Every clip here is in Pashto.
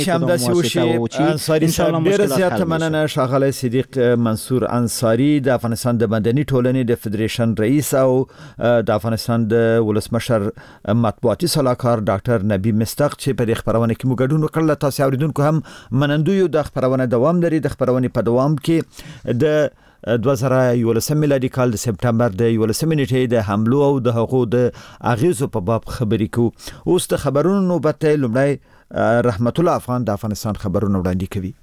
همداسې وشي. انصاري صاحب ډېره زیاته مننه. ښاغلی صدیق منصور انصاري د افغانستان د مدني ټولنې د فدریشن رئیس او د افغانستان د ولسمشر مطبوعاتي سلاکار ډاکټر نبی مستق چې په دې خبرونه کې موږ ګډون وکړل. تاسو اوریدونکو هم منندوی یو د خبرونه دوام لري. د خبرونه په دوام کې د 2011 میلادي کال د سپټمبر د 11 نیټې د حملو او د هغو د اغیزو په باب خبرې کوو. اوس د خبرونو نوبت لومړی رحمت الله افغان د افغانستان خبرونه وړاندې کوي.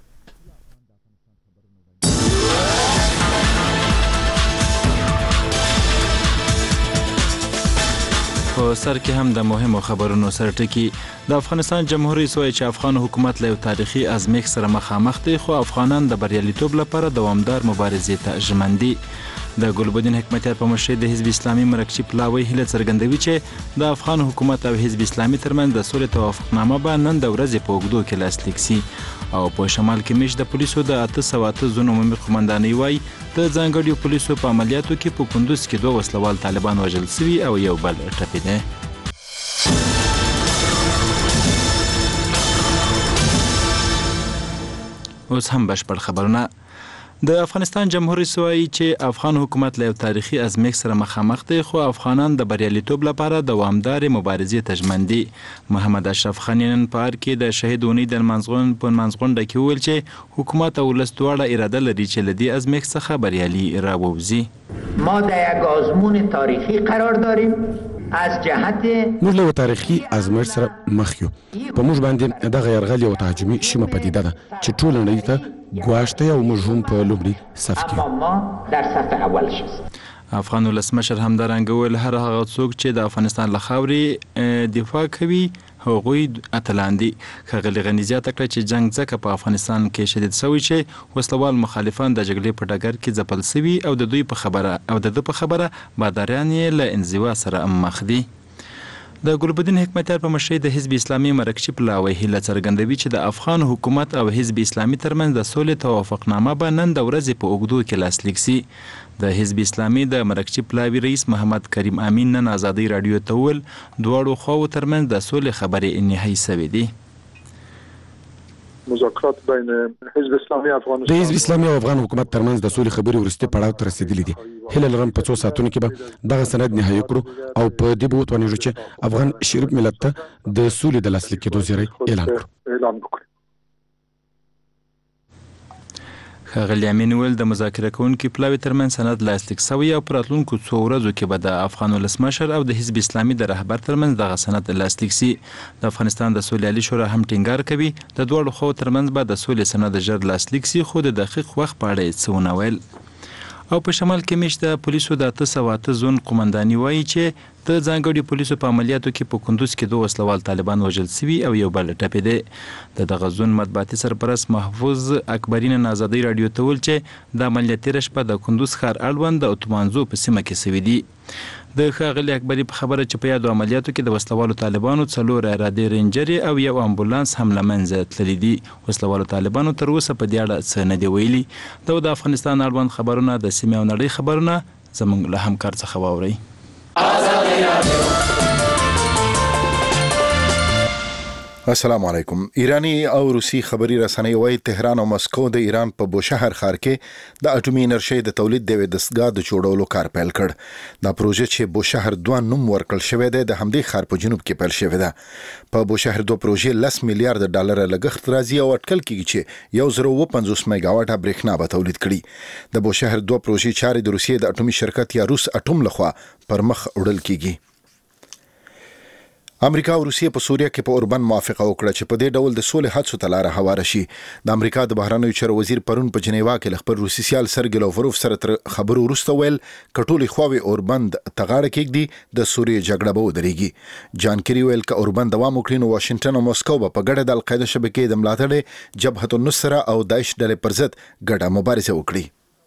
په سر کې هم د مهمو خبرونو سره ټکی. د افغانستان جمهوریت رئیس وایي چې افغان حکومت له تاریخي ازمېښت سره مخامخ دی، خو افغانان د بریالیتوب لپاره دوامدار مبارزې ته ژمن دي. د ګلبدین حکمتیار په مشرۍ د حزب اسلامي مرکزي پلاوی هیله څرګندوي چې د افغان حکومت او حزب اسلامي ترمنځ د سولې توافقنامه به نن د ورځې په اوږدو کې لاسلیک سي. او په شمال کې مېشت د پولیسو د 808 زون عمومي قومندانۍ وایي د ځانګړو پولیسو په عملیاتو کې په کندوز کې 2 وسلوال طالبان وژل شوي او یو بل ټپي دی. اوس هم بشپړ خبرونه. د افغانستان جمهوریت رئیس وایي چې افغان حکومت له تاریخي ازمېښت سره مخامخ دی، خو افغانان د بریالیتوب لپاره دوامدارې مبارزې ته ژمن دي. محمد اشرف خان نن په ار کې د شهید اونۍ د منځغونډه کې وویل چې حکومت او ولس دواړه اراده لري چې له دې ازمېښت څخه بریالي راووځي. ما در یک آزمون تاریخی قرار داریم. از جهت موږ له تاریخي ازمېښت سره مخ یو. په موږ باندې دغه یرغل یو تهاجمي شیمه پدیده ده چې ټول نړۍ ته ګواښ دی او موږ هم په لومړي صف کې اما ما در صف اول شویم. افغان ولسمشر همدارنګه ویل هر هغه څوک چې د افغانستان له خاورې دفاع کوي هغوی اتلان دي. ښاغلي غني زیاته کړه چې جنګ ځکه په افغانستان کې شدید شوی چې وسلوال مخالفان د جګړې په ډګر کې ځپل شوي او د دوی په خبره باداریان یې له انزوا سره مخ دي. د ګلبدین حکمتیار په مشرۍ د حزب اسلامي مرکزي پلاوی هیله څرګندوي چې د افغان حکومت او حزب اسلامي ترمنځ د سولې توافقنامه به نن د ورځې په اوږدو کې لاسلیک سي. د حزب اسلامي د مرکزي پلاوي رئیس محمد کریم امین نن ازادۍ راډیو ته وویل دواړو خواو ترمنځ د سولې خبرې نهایي شوې دي. مذاکرات بین حزب اسلامي افغانستان د حزب اسلامي او افغان حکومت ترمنځ د سولې خبرې وروستي پړاو ته رسیدلې دي. هیله لرم په 2 ساعتونو کې به دغه سند نهایي کړو او په دې به وتوانیږو چې افغان شریک ملت ته د سولې د لاسلیک کېدو زیری اعلان کړو. ښاغلي امین ویل د مذاکره کوونکي پلاوي ترمنځ سند لاسلیک شوی او په راتلونکو 2 ورځو کې به د افغان ولسمشر او د حزب اسلامي د رهبر ترمنځ دغه سند لاسلیک سي. د افغانستان د سولې شورا هم ټینګار کوي د دواړو خواو ترمنځ به د سولې سند ژر لاسلیک سي، خو د دقیق وخت په اړه څه ونه ویل. او په شمال کې مېشت د پولیسو د 808 زون قومندانۍ وایي چې د ځانګړي پولیسو په عملیاتو کې په کندوز کې 2 وسلوال طالبان وژل شوي او یو بل ټپي دی. د دغه زون مطبوعاتي سرپرست محفوظ اکبري نن ازادۍ راډیو ته ویل چې د عملیات تېره شپه د کندوز ښار اړوند د اتومانزو په سیمه کې شوي دي. د ښاغلي اکبري په خبره چې په یادو عملیاتو کې د وسلوالو طالبانو 4 اراده رینجرې او یو امبولانس هم له منځه تللي دي. وسلوالو طالبانو تر اوسه په دې اړه څه نه دي ویلي. د افغانستان اړوند خبرونه د سیمې او نړۍ خبرونه زموږ له همکار څخه واورئ. السلام علیکم. ایرانی او روسي خبري رسنۍ وايي تهران او مسکو د ایران په بوشهر ښار کې د اټومي انرژي د تولید د دستګاه د جوړولو کار پیل کړ. دا پروژه چې بوشهر 2 نوم ورکړل شوی دی د همدې ښار په جنوب کې پیل شوی ده. په بوشهر 2 پروژه 10 میلیارډ ډالر لګښت راځي او اټکل کیږي چې 1050 میگاواټه برېښنا به تولید کړي. د بوشهر 2 پروژې چارې د روسیې د اټومي شرکت یا روس اټوم لخوا پر مخ وړل کیږي. امریکا او روسیې په سوریه کې په اوربند موافقه وکړه چې په دې ډول د سولې هڅو ته لاره هواره شي. د امریکا د بهرنیو چارو وزیر پرون په جنیوا کې خپل روسي سیال سرګی لاوروف سره تر خبرو وروسته ویل کټولي خواوي اوربند تغاړه کېږي د سوریې جګړه به ودرېږي. جان کری ویل ک اوربند دوام وکړي نو واشنگټن او مسکو په ګډه د القاعده شبکې د ملاتړ جبهه النصره او داعش ډلې پر ضد ګډه مبارزه وکړي.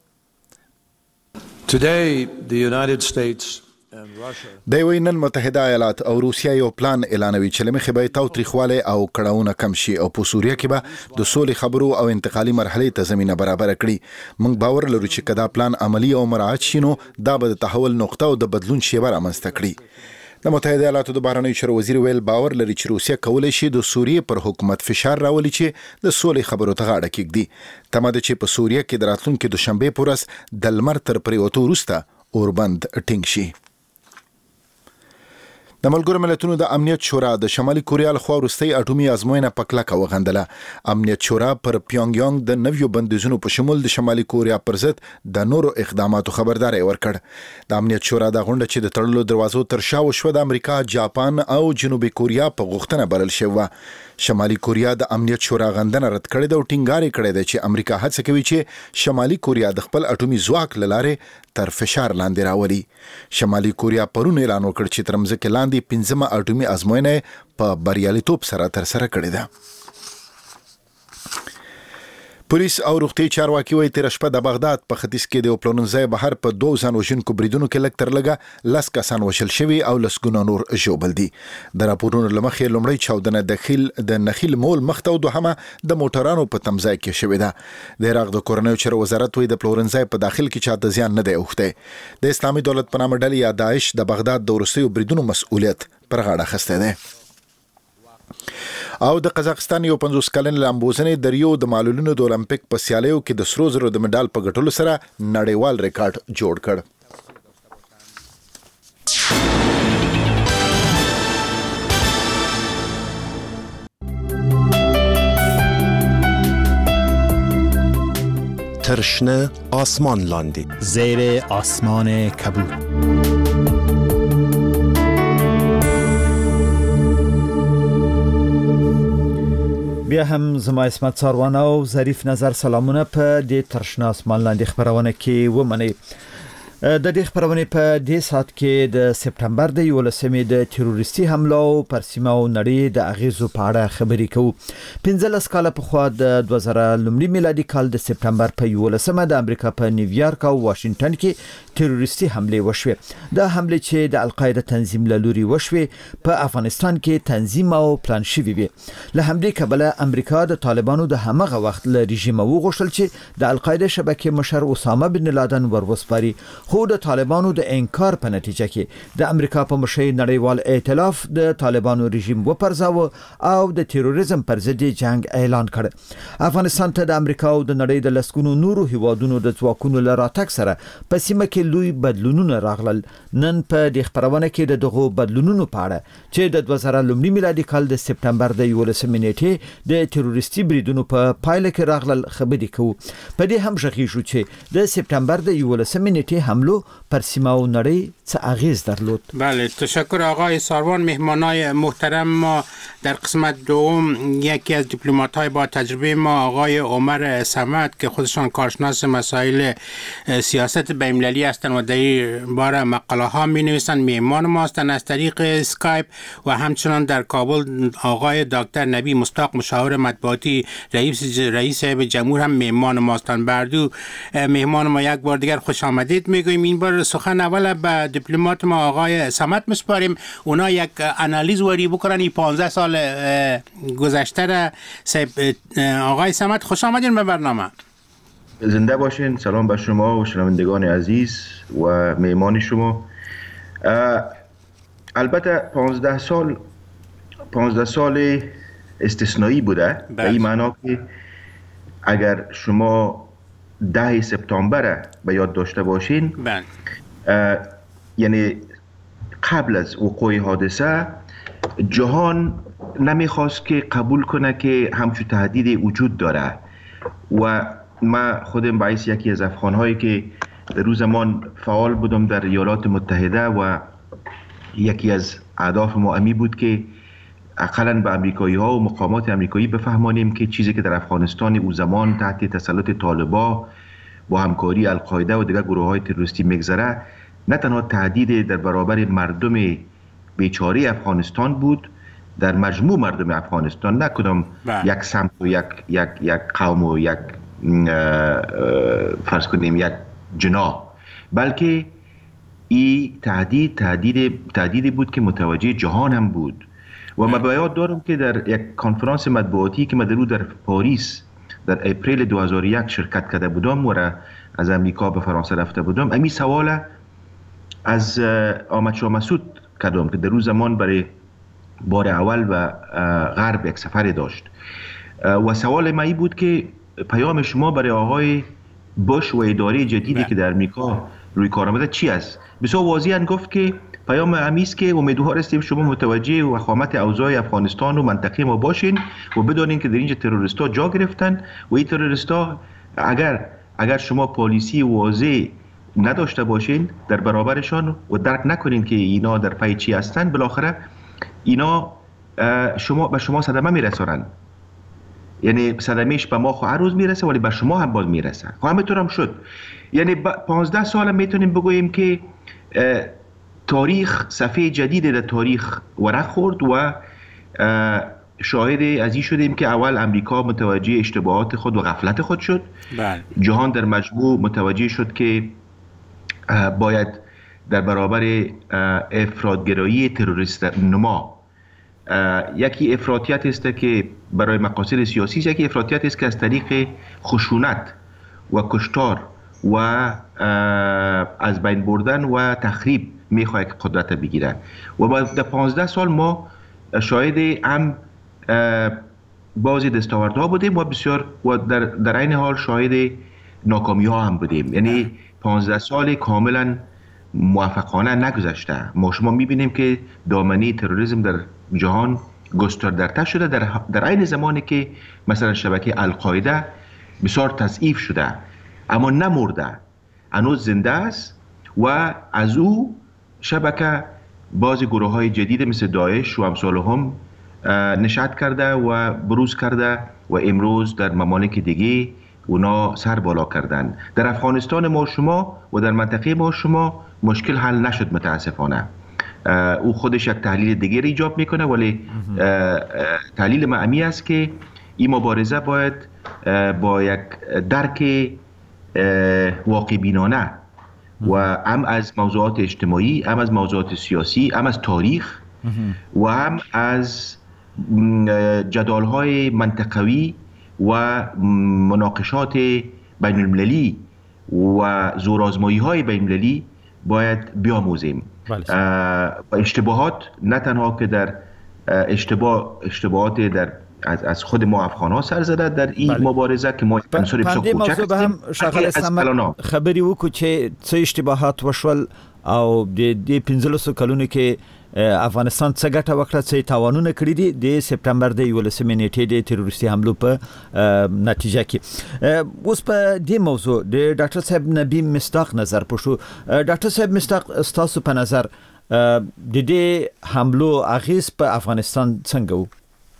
Today the United States د نن متحده ایالات او روسیا یو پلان اعلانوي چې لمخې به تاوتریخواله او کړهونه کم شي او په سوریه کې به د سولې خبرو او انتقالي مرحله ته زمينه برابر کړي. موږ باور لرو چې کدا پلان عملی او مراعات شي نو دا به د تحول نقطه او د بدلون شیبه رامنځته کړي. د متحده ایالاتو د بهرنیو چارو وزیر ویل باور لري چې روسیه کولی شي د سوریې پر حکومت فشار راولي چې د سولې خبرو ته غاړه کېږدي. تمه ده چې په سوریه کې د راتلونکي دوشنبې په ورځ د لمر تر پرېوتو وروسته اوربند ټینګ شي. د ملګرو ملتونو د امنیت شورا د شمالي کوریا لخوا وروستۍ اټومي ازموینه په کلکه وغندله. امنیت شورا پر پیونګ یانګ د نویو بندیزونو په شمول د شمالي کوریا پر ضد د نورو اقداماتو خبرداري ورکړ. د امنیت شورا د غونډه چې د تړلو دروازو تر شا وشوه د امریکا، جاپان او جنوبي کوریا په غوښتنه بلل شوه. شمالي کوریا د امنیت شورا غندنه رد کړې ده او ټینګار کړی دی چې امریکا هڅه کوي چې شمالي کوریا د خپل اټومي ځواک له لارې تر فشار لاندې راولي. شمالي کوریا پرون اعلان وکړ چې تر مځکې لاندې 15مه اټومي ازموینه په بریالیتوب سره ترسره کړې ده. پولیس او روغتي چارواکي وايي تیر شپه د بغداد په ختیځ کې د پلورنځای بهر په 2 ځان وژونکو بریدونو کې لږ تر لږه 10 کسان وشل شوي او لسګونه نور ژوبل دي. د راپورونو لمخې لومړی چاودنه د نخیل مول مخته او دوهمه د موټرانو په تمځای کې شوې ده. د عراق د کورنیو چارو وزارت وايي د پلورنځای په داخل کې چاته زیان نه دی اوښتی. د اسلامي دولت په نامه ډلې یا داعش د بغداد د وروستیو بریدونو مسؤلیت پر غاړه اخیستی دی. او د قزاقستان یو 50 کلن لامبوزنې د ریو د معلولینو د اولمپیک په سیالیو کې د سرو زرو د مډال په ګټلو سره نړیوال ریکارډ جوړ کړ. ترشنه آسمان لاندی زیر آسمان کبود. بیا هم زما اسمت ساروان او ظریف نظر سلامونه په دې ترشنه آسمان لاندې خبرونه کې ومني. د دې خبرونه په دې سات کې د سپټمبر د 11مې د تروریستي حمله پر سیمه او نړۍ د اغیزو په اړه خبرې کوو. 15 کال په خوا د 2000 میلادي کال د سپټمبر په 11مه د امریکا په نیویارک او واشنگټن کې تروریستي حمله وشوه. د حمله چې د القاعده تنظیم له لوري وشوه په افغانستان کې تنظیم او پلان شوی وي. له همدې کبله امریکا د طالبانو د همغه وخت له رژیم وغوښتل چې د القاعده شبکې مشر اسامه بن لادن وروسپاري. خو د طالبانو د انکار په نتیجه کې د امریکا په مشرۍ نړیوال ائتلاف د طالبانو رژیم وپرځاوه او د تروریزم پر ضد جنگ اعلان کړ. افغانستان ته د امریکا او د نړۍ د لسګونو نورو هیوادونو د ځواکونو لراتګ سره په سیمه کې لوی بدلونونه راغلل. نن په دې خبرونه کې د دغو بدلونونو په اړه چې د 2000 میلادي کال د سپټمبر د 11مې نیټې د تروریستي بریدونو په پایله کې راغلل خبرې کوو. په دې هم ژغوري چې د سپټمبر د 11مې نیټې حمله پر سیمه و نړۍ څه اغیز درلود. بله تشکر آقای ساروان. مهمانای محترم ما در قسمت دوم یکی از دیپلمات‌های با تجربه ما آقای عمر صمد که خودشان کارشناس مسائل سیاست بین‌المللی هستند و در این باره مقاله ها می‌نویسند مهمان ما هستند. از طریق اسکایپ و همچنان در کابل آقای دکتر نبی مصداق مشاور مطبوعاتی رئیس جمهور هم مهمان ما هستند. بر دو مهمان ما یک بار دیگر خوش آمدید میگویم. این بار سخن اول به دیپلمات ما آقای صمد میسپاریم. اونا یک آنالیز وری بکنن این 15 سال گذشته را. آقای صمد خوش آمدین به برنامه. زنده باشین. سلام به شما و شنوندگان عزیز و مهمان شما. البته 15 سال استثنایی بوده به این معنا که اگر شما 10 سپتامبر به یاد داشته باشین یعنی قبل از وقوع حادثه جهان نمیخواست که قبول کنه که همچون تهدید وجود داره و من خودم باعث یکی از افغانهایی که در روز زمان فعال بودم در ایالات متحده و یکی از اهداف ما امی بود که اقلاً به امریکایی ها و مقامات امریکایی بفهمانیم که چیزی که در افغانستان او زمان تحت تسلط طالبان با همکاری القاعده و دیگر گروه های تروریستی میگذره نه تنها تهدید در برابر مردم بیچاره افغانستان بود، در مجموع مردم افغانستان، نه کدام یک سمت و یک قوم و یک فرض کنیم یک جناح، بلکه این تهدیدی بود که متوجه جهان هم بود. و من به یاد دارم که در یک کنفرانس مطبوعاتی که من در پاریس در اپریل 2001 شرکت کرده بودم و از امریکا به فرانسه رفته بودم، امی سوال از آمد شاه مسعود کردم که در روز زمان برای بار اول به غرب یک سفر داشت و سوال ما این بود که پیام شما برای آقای بوش و اداره جدیدی که در امریکا روی کار آمده چی است؟ بسیار واضحاً گفت که پیام امیست که امیدوار هستیم شما متوجه وخامت اوضاع افغانستان و منطقه ما باشین و بدانین که در اینجا تروریست‌ها جا گرفتن و این تروریست‌ها اگر شما پالیسی واضح نداشته باشین در برابرشان و درک نکنین که اینا در پای چی هستن، بالاخره اینا به شما صدمه میرسونن. یعنی صدمهش به ما هر روز میرسه ولی به شما هم باز میرسه. همینطور هم شد. یعنی 15 سال میتونیم بگوییم که تاریخ صفحه جدید در تاریخ ورق خورد و شاهد از این شدیم که اول امریکا متوجه اشتباهات خود و غفلت خود شد. جهان در مجموع متوجه شد که باید در برابر افراطگرایی تروریست نما، یکی افراطیت است که برای مقاصد سیاسی، یکی افراطیت است که از طریق خشونت و کشتار و از بین بردن و تخریب میخواد که قدرت بگیره. و در 15 سال ما شاهد هم بعضی دستاوردها بودیم و بسیار و در این حال شاهد ناکامی ها هم بودیم. یعنی 15 سال کاملا موفقانه نگذشته. شما میبینیم که دامنه تروریسم در جهان گسترده‌تر شده در این زمانی که مثلا شبکه القاعده بسیار تضعیف شده اما نمرده، هنوز زنده است و از او شبکه بعضی گروه های جدید مثل داعش و امثالهم نشأت کرده و بروز کرده و امروز در ممالک دیگه اونا سر بالا کردن. در افغانستان ما شما و در منطقه ما شما مشکل حل نشد متاسفانه. او خودش یک تحلیل دیگه ایجاب میکنه ولی تحلیل معمی است که این مبارزه باید با یک درک واقع بینانه و هم از موضوعات اجتماعی، هم از موضوعات سیاسی، هم از تاریخ و هم از جدال‌های منطقوی و مناقشات بین المللی و زورآزمایی‌های بین المللی باید بیاموزیم. اشتباهات نه تنها که در اشتباهات در از خود ما افغان ها سر زده در این مبارزه که ما عنصر بسیار کوچک هستیم. شغل اسلام خبري وکړو چې څه اشتباهات وشول او د 15 کلونو کې افغانستان څه ګټه وکړه، څه تاوانونه کړی دي د سپتمبر د 11 نیټې د تروریستي حملو په نتیجه کې. اوس په دې موضوع د ډاکټر صاحب نبی مصداق نظر پوښتو. ډاکټر صاحب مصداق ستاسو په نظر د دې حملو اغیز په افغانستان څنګه و؟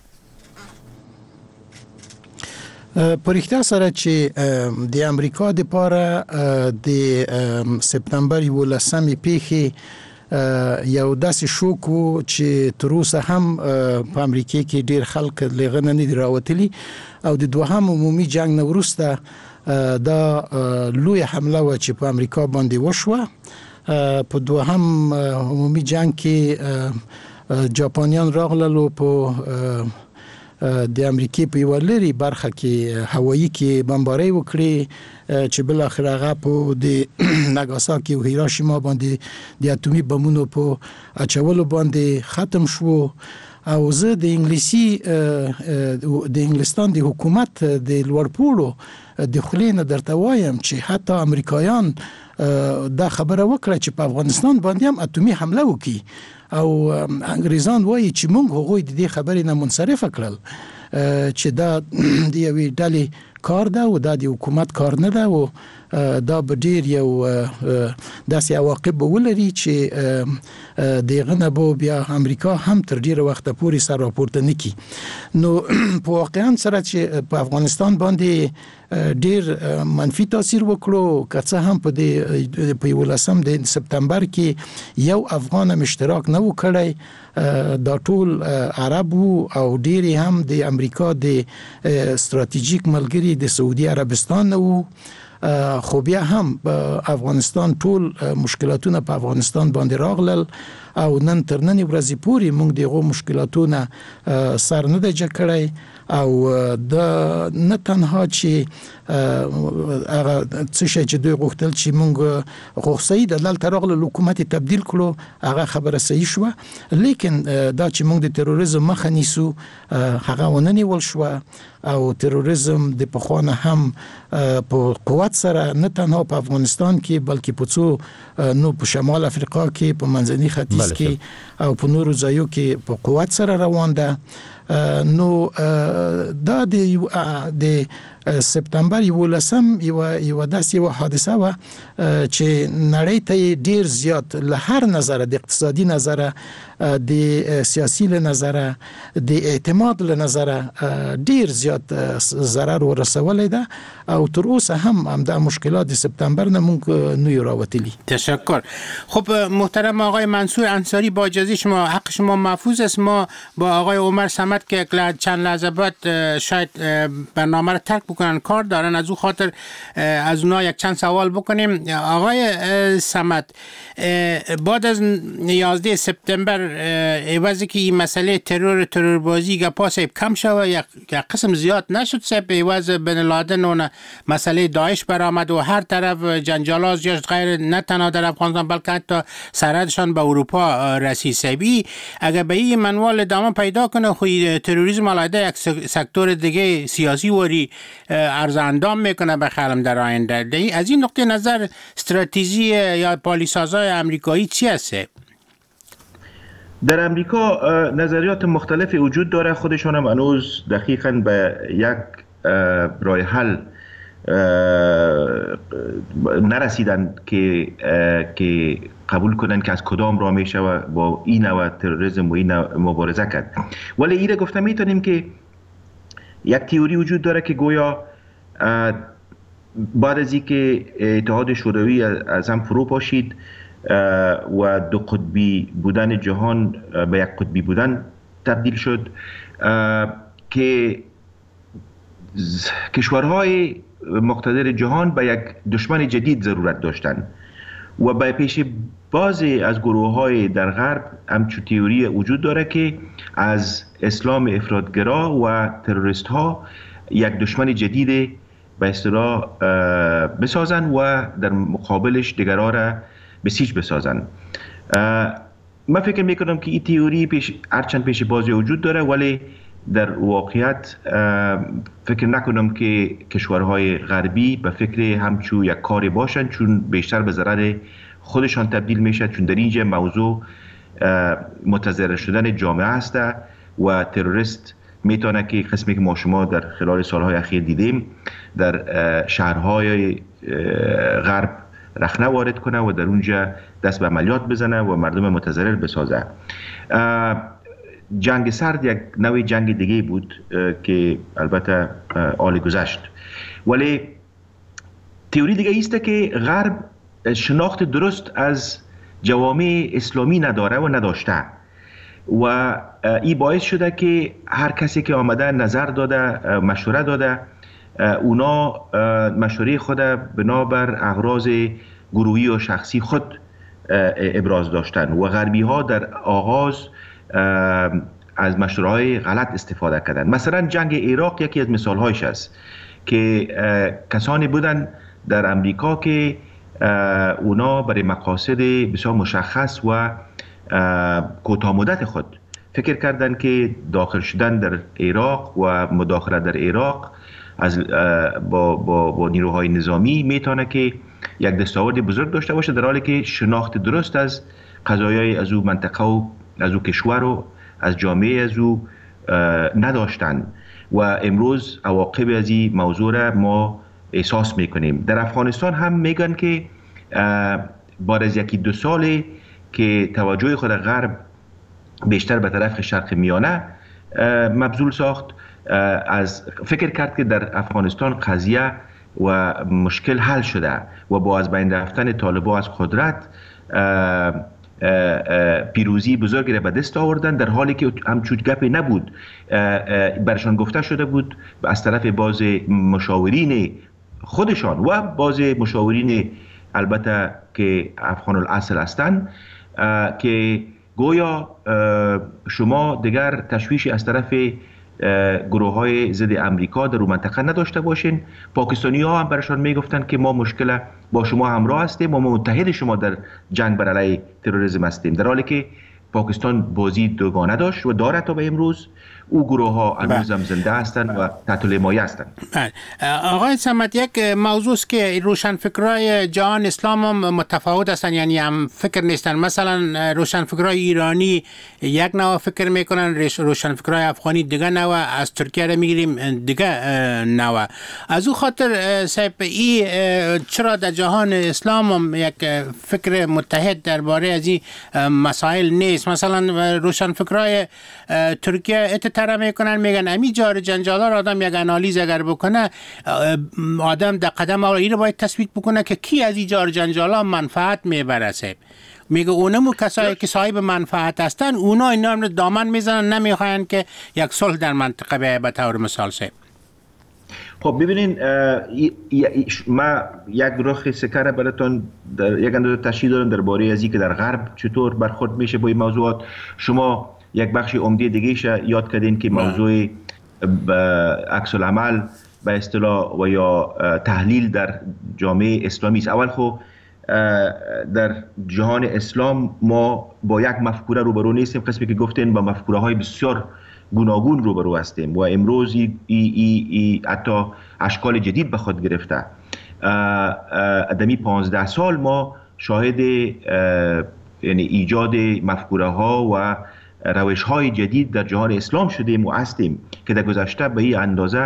پرېښته سره چې د امریکا د پاره د سپتمبر 11 پیښې یو داسې شوک و چې تر اوسه هم په امریکا کې ډیر خلک لغنه نه دي راوتلي او د دوهم عمومي جنگ نه وروسته دا لوی حمله و چې په امریکا باندې وشوه. په دوهم عمومي جنگ کې جاپانیان راغلل په د امریکای په یو لري برخه کې هوایی کې بمباري وکړي چې بل اخر هغه په د ناګاساکي او هیروشیما باندې د اټومي بمونو په اچولو باندې ختم شو. او زه د انګلستان د حکومت د لوړپوړو د خلینو درته وایم چې حتی امریکایان دا خبره وکړه چې په افغانستان باندې هم اټومي حمله وکړي او انګریزان وایي چې موږ هغوی د دې خبرې نه منصرف کړل چې دا د یوې ډلې کار ده او دا د حکومت کار نه ده او دا به ډیر یو داسې عواقب ولري چې دغه نه به بیا امریکا هم تر ډیره وخت پورې سر راپورته نکړي. نو په واقعا سره چې په افغانستان باندې ډیر منفي تاثیر وکړو که څه هم په 11 د سپتمبر کې یو افغان هم اشتراک نه وکړي. دا ټول عرب او ډیر هم د امریکا د استراتیژیک ملګری د سعودي عربستان نه خو بیا هم افغانستان ټول مشکلاتونه په افغانستان باندې راغلل او نن تر نن ورځې پورې موږ دغه مشکلاتونه سر نه دی جګ کړی او دا نه تنها چې هغه څه شي چې دوی غوښتل چې مونږ غوښتي د دلته راغله حکومت تبدیل کړو هغه خبره صحیح شو، لیکن دا چې مونږ د تروریزم مخه نیسو هغه وننیول شو او تروریزم د پخوانه هم په قوت سره نه تنها په افغانستان کې بلکې په څو نو په شمال افریقا کې په منځني ختیځ کې او په نورو ځایو کې په قوت سره روان ده. نو دا د سپتمبر 11 یو داسې یو حادثه و چې نړۍ ته ډیر زیات له هر نظر د اقتصادي نظر د سیاسي له نظر د اعتماد له نظر ډیر زیات ضرر ورسولې ده او تر اوسه هم دا مشکلات د سپتامبر نه مونږ نه راوتلی. تشکر. خب محترم آقای منصور انصاری، با اجازه شما حق شما محفوظ است. ما با آقای عمر صمد که چند لحظه بعد شاید برنامه را ترک بکنن کار دارن، از او خاطر از اونا یک چند سوال بکنیم. آقای صمد، بعد از 11 سپتامبر عوضی که این مسئله تروربازی گپاس کم شود یک قسم زیاد نشد، سب عوض بن لادن و مسئله داعش برآمد و هر طرف جنجالات جشت غیر نه تنها در افغانستان بلکه حتی سرحدشان به اروپا رسید. سبی اگر به این منوال ادامه پیدا کنه خوی تروریسم علیه یک سکتور دیگه سیاسی وری عرض اندام میکنه به خلم در آینده. از این نقطه نظر استراتژی یا پالیسازهای امریکایی چی است؟ در امریکا نظریات مختلفی وجود داره، خودشان هم هنوز دقیقاً به یک راه حل نرسیدن که قبول کنن که از کدام راه میشه و با این نوع تروریسم و این نوع مبارزه کرد. ولی ایره گفته میتونیم که یک تئوری وجود داره که گویا بعد از اینکه اتحاد شوروی از هم فرو پاشید و دو قطبی بودن جهان به یک قطبی بودن تبدیل شد که کشورهای مقتدر جهان به یک دشمن جدید ضرورت داشتند و به پیش بعضی از گروه‌های در غرب همچون تئوری وجود داره که از اسلام افراطگرا و تروریست‌ها یک دشمن جدید به اصطلاح بسازن و در مقابلش دیگرها را بسیج بسازن. من فکر میکنم که این تئوری هرچند پیش بازی وجود داره ولی در واقعیت فکر نکنم که کشورهای غربی به فکر همچون یک کاری باشن، چون بیشتر به ضرر خودشان تبدیل میشه، چون در اینجا موضوع متضرر شدن جامعه است و تروریست میتونه که قسمی که ما شما در خلال سالهای اخیر دیدیم در شهرهای غرب رخنه وارد کنه و در اونجا دست به عملیات بزنه و مردم متضرر بسازه. جنگ سرد یک نوع جنگ دیگه بود که البته آل گذشت، ولی تئوری دیگه ایست که غرب شناخت درست از جوامع اسلامی نداره و نداشته و این باعث شده که هر کسی که آمده نظر داده مشوره داده اونا مشوره خود بنابر اغراض گروهی و شخصی خود ابراز داشتن و غربی ها در آغاز از مشوره‌های غلط استفاده کردن. مثلا جنگ عراق یکی از مثال‌هایش است که کسانی بودن در امریکا که اونا برای مقاصد بسیار مشخص و کوتاه مدت خود فکر کردند که داخل شدن در عراق و مداخله در عراق از با نیروهای نظامی میتونه که یک دستاورد بزرگ داشته باشه، در حالی که شناخت درست از قضایای از او منطقه و از او کشور و از جامعه از او نداشتن و امروز عواقب از این موضوع را ما احساس میکنیم. در افغانستان هم میگن که بعد از یکی دو ساله که توجه خود غرب بیشتر به طرف شرق میانه مبذول ساخت، از فکر کرد که در افغانستان قضیه و مشکل حل شده و با از بین رفتن طالبان از قدرت پیروزی بزرگی را به دست آوردن، در حالی که همچون گپی نبود. برشان گفته شده بود از طرف بعض مشاورین خودشان و بعض مشاورین البته که افغان الاصل هستند که گویا شما دیگر تشویشی از طرف گروه‌های ضد امریکا در اون منطقه نداشته باشین. پاکستانی‌ها هم برشان میگفتن که ما مشکل با شما همراه هستیم و ما متحد شما در جنگ بر علیه تروریسم هستیم، در حالی که پاکستان بازی دوگانه داشت و داره تا به امروز. او گروه ها هنوزم زنده هستند و تحت حمایت هستند. آقای صمد، یک موضوع است که روشنفکرای جهان اسلام هم متفاوت هستند، یعنی هم فکر نیستن. مثلا روشنفکرای ایرانی یک نوع فکر میکنن، روشنفکرای افغانی دیگه نوع، از ترکیه را میگیریم دیگه نوع. از او خاطر صاحب چرا در جهان اسلام هم یک فکر متحد درباره از این مسائل نیست؟ مثلا روشنفکرای ترکیه ترا میکنن، میگن امی جار جنجالا را آدم یک انالیز اگر بکنه، آدم در قدم اول این رو باید تثبیت بکنه که کی از این جار جنجالا منفعت میبره. میگه اونمو کسایی که صاحب منفعت هستن اونا اینا رو دامن میزنن، نمیخواین که یک صلح در منطقه به طور مثال شه. خب ببینین، ما یک رخ سکر براتون در یک اندازه تشریح دارم درباره از اینکه در غرب چطور برخورد میشه با این موضوعات. شما یک بخش عمده دیگه‌اش یاد کردین که موضوع عکس العمل به اصطلاح و یا تحلیل در جامعه اسلامی است. اول خب در جهان اسلام ما با یک مفکوره روبرو نیستیم، قسمی که گفتین با مفکوره‌های بسیار گوناگون روبرو هستیم و امروز حتی اشکال جدید به خود گرفته. دمی 15 سال ما شاهد یعنی ایجاد مفکوره‌ها و روش‌های جدید در جهان اسلام شدیم و هستیم که در گذشته به این اندازه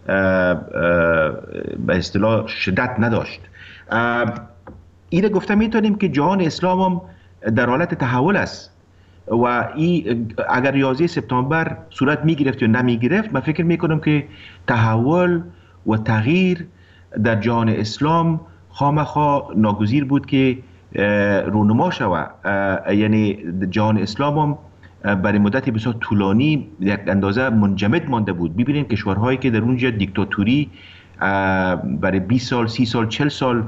به اصطلاح شدت نداشت. این گفته میتونیم که جهان اسلام هم در حالت تحول است و این اگر 11 سپتامبر صورت میگرفت یا نمیگرفت، من فکر میکنم که تحول و تغییر در جهان اسلام خامخا ناگزیر بود که رونما شود. یعنی جهان اسلام هم برای مدت بسیار طولانی یک اندازه منجمد مانده بود. ببینید کشورهایی که در اونجا دیکتاتوری برای 20 سال، 30 سال، 40 سال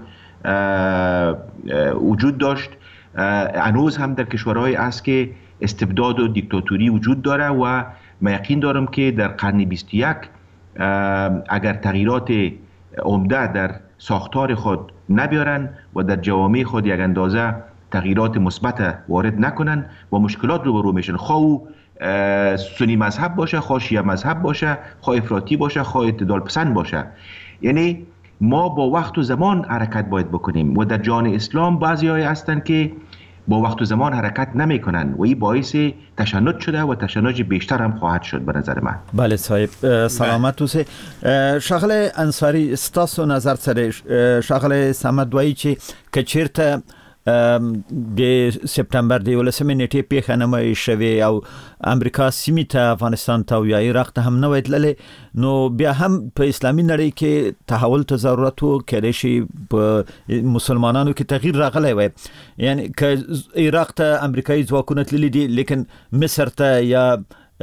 وجود داشت، هنوز هم در کشورهایی است که استبداد و دیکتاتوری وجود داره و من یقین دارم که در قرن 21 اگر تغییرات عمده در ساختار خود نبیارن و در جوامع خود یک اندازه تغییرات مثبت وارد نکنن و مشکلات روبرو میشن، خواه سنی مذهب باشه، خواه شیعه مذهب باشه، خواه افراطی باشه، خواه اعتدال پسند باشه. یعنی ما با وقت و زمان حرکت باید بکنیم و در جهان اسلام بعضی هایی هستن که با وقت و زمان حرکت نمی کنن و این باعث تشنج شده و تشنج بیشتر هم خواهد شد به نظر من. بله صاحب، سلامت اوسه. شغله انصاری، استاسو نظر سره شغله صمد وایي چې کچیرته د سپتمبر د 11 نیټې پیښه نمایي شوې او امریکا سیمې ته، افغانستان ته یا عراق ته هم نه وای تللی، نو بیا هم په اسلامي نړۍ کې تحول ته ضرورت و، کېدای شي په مسلمانانو کې تغییر راغلی وای. یعنی که عراق ته امریکایي ځواکونه تللي دي، لیکن مصر ته یا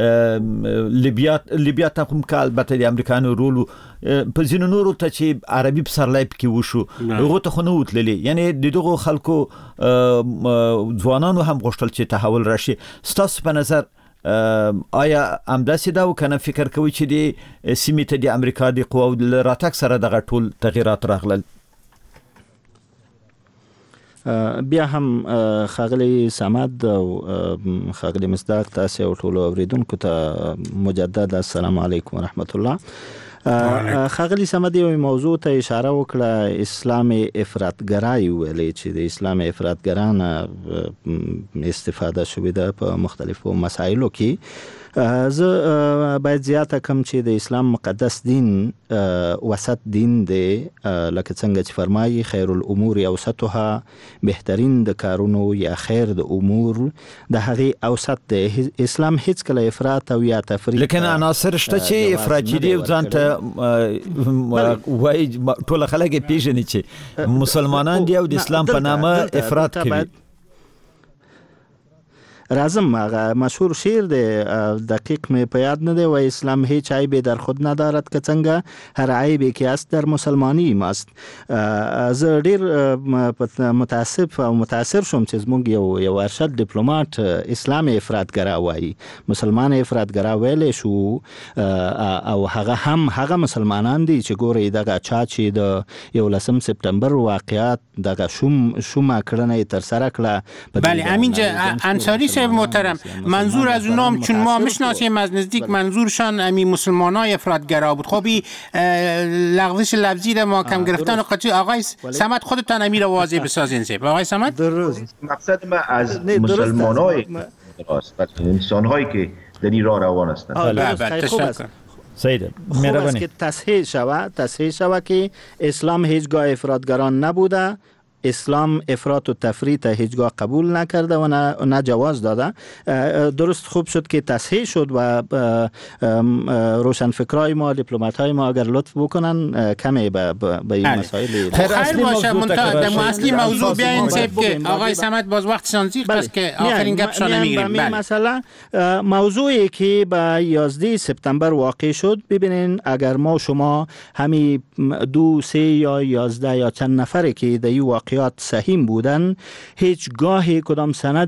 لیبیا ته هم که البته د امریکایانو رول په ځینو نورو ته چې عربي پسرلی پکې وشو، هغو ته خو نه و تللي. یعنی د دغو خلکو ځوانانو هم غوښتل چې تحول راشي. ستاسو په نظر آیا همداسې ده او که نه فکر کوئ چې د سیمې ته د امریکا د قواو له راتګ سره دغه ټول تغییرات راغلل؟ بیا هم خاغلی صمد او خاغلی مصداق، تاسو او ټول اوریدونکو ته مجدد السلام علیکم ورحمت الله. خاغلی صمد یو موضوع ته اشاره وکړه، اسلام افراطګرایي ویلې چې د اسلام افراطګرانه استفاده شوې ده په مختلفو مسایلو کې. زه باید زیاته کم چې د اسلام مقدس دین وسط دین دی، لکه څنګه چې فرمایي خیر الامور اوسطها، بهترین د کارونو یا خیر د امور د هغې اوسط دی. اسلام هیڅ کله افراط او یا تفریط، لیکن عناصر شته چې افراطي دي او ځان ته وایي ټول خلک یې پیژني چې مسلمانان دي او د اسلام په نامه افراط کوي. رازم مشهور شعر ده دقیق می پیاد نده و اسلام هیچ عیبی در خود ندارد که څنګه هر عیبی که است در مسلمانی ماست. زه ډیر متاسف او متاثر شوم چې زموږ یو ارشد دیپلومات اسلام افراطګرا وایي، مسلمان افراطګرا ویلی شو او هغه مسلمانان دي چې ګوري دغه چا چې د 11 سپتامبر واقعات دغه شوم کړنې تر سره کړه. بله همینجا انصاری صاحب محترم، منظور از اونام چون ما میشناسیم از نزدیک منظورشان همین مسلمانای افراطگرا بود. خب این لغزش لفظی رو ما کم گرفتن و قطعی. آقای صمد خودتان امیر واضح بسازین سیب. آقای صمد مقصد ما از مسلمانای انسان‌هایی که در این راه روان هستند. تشکر. سید مهربانی که تصحیح شود که اسلام هیچگاه افراطگران نبوده، اسلام افراط و تفریط هیچگاه قبول نکرده و نه جواز داده. درست خوب شد که تصحیح شد و روشنفکرای ما، دیپلمات‌های ما اگر لطف بکنن کمی به این مسائل خیر باشه. منتها اصلی موضوع بیاین سیب که آقای صمد باز وقتشان زیغ است که آخرین گپشان میگیریم. بله مثلا موضوعی که به 11 سپتامبر واقع شد، ببینین اگر ما شما همی 2 3 یا 11 یا چند نفری که در این واقعیات صحیح بودن، هیچگاه کدام سند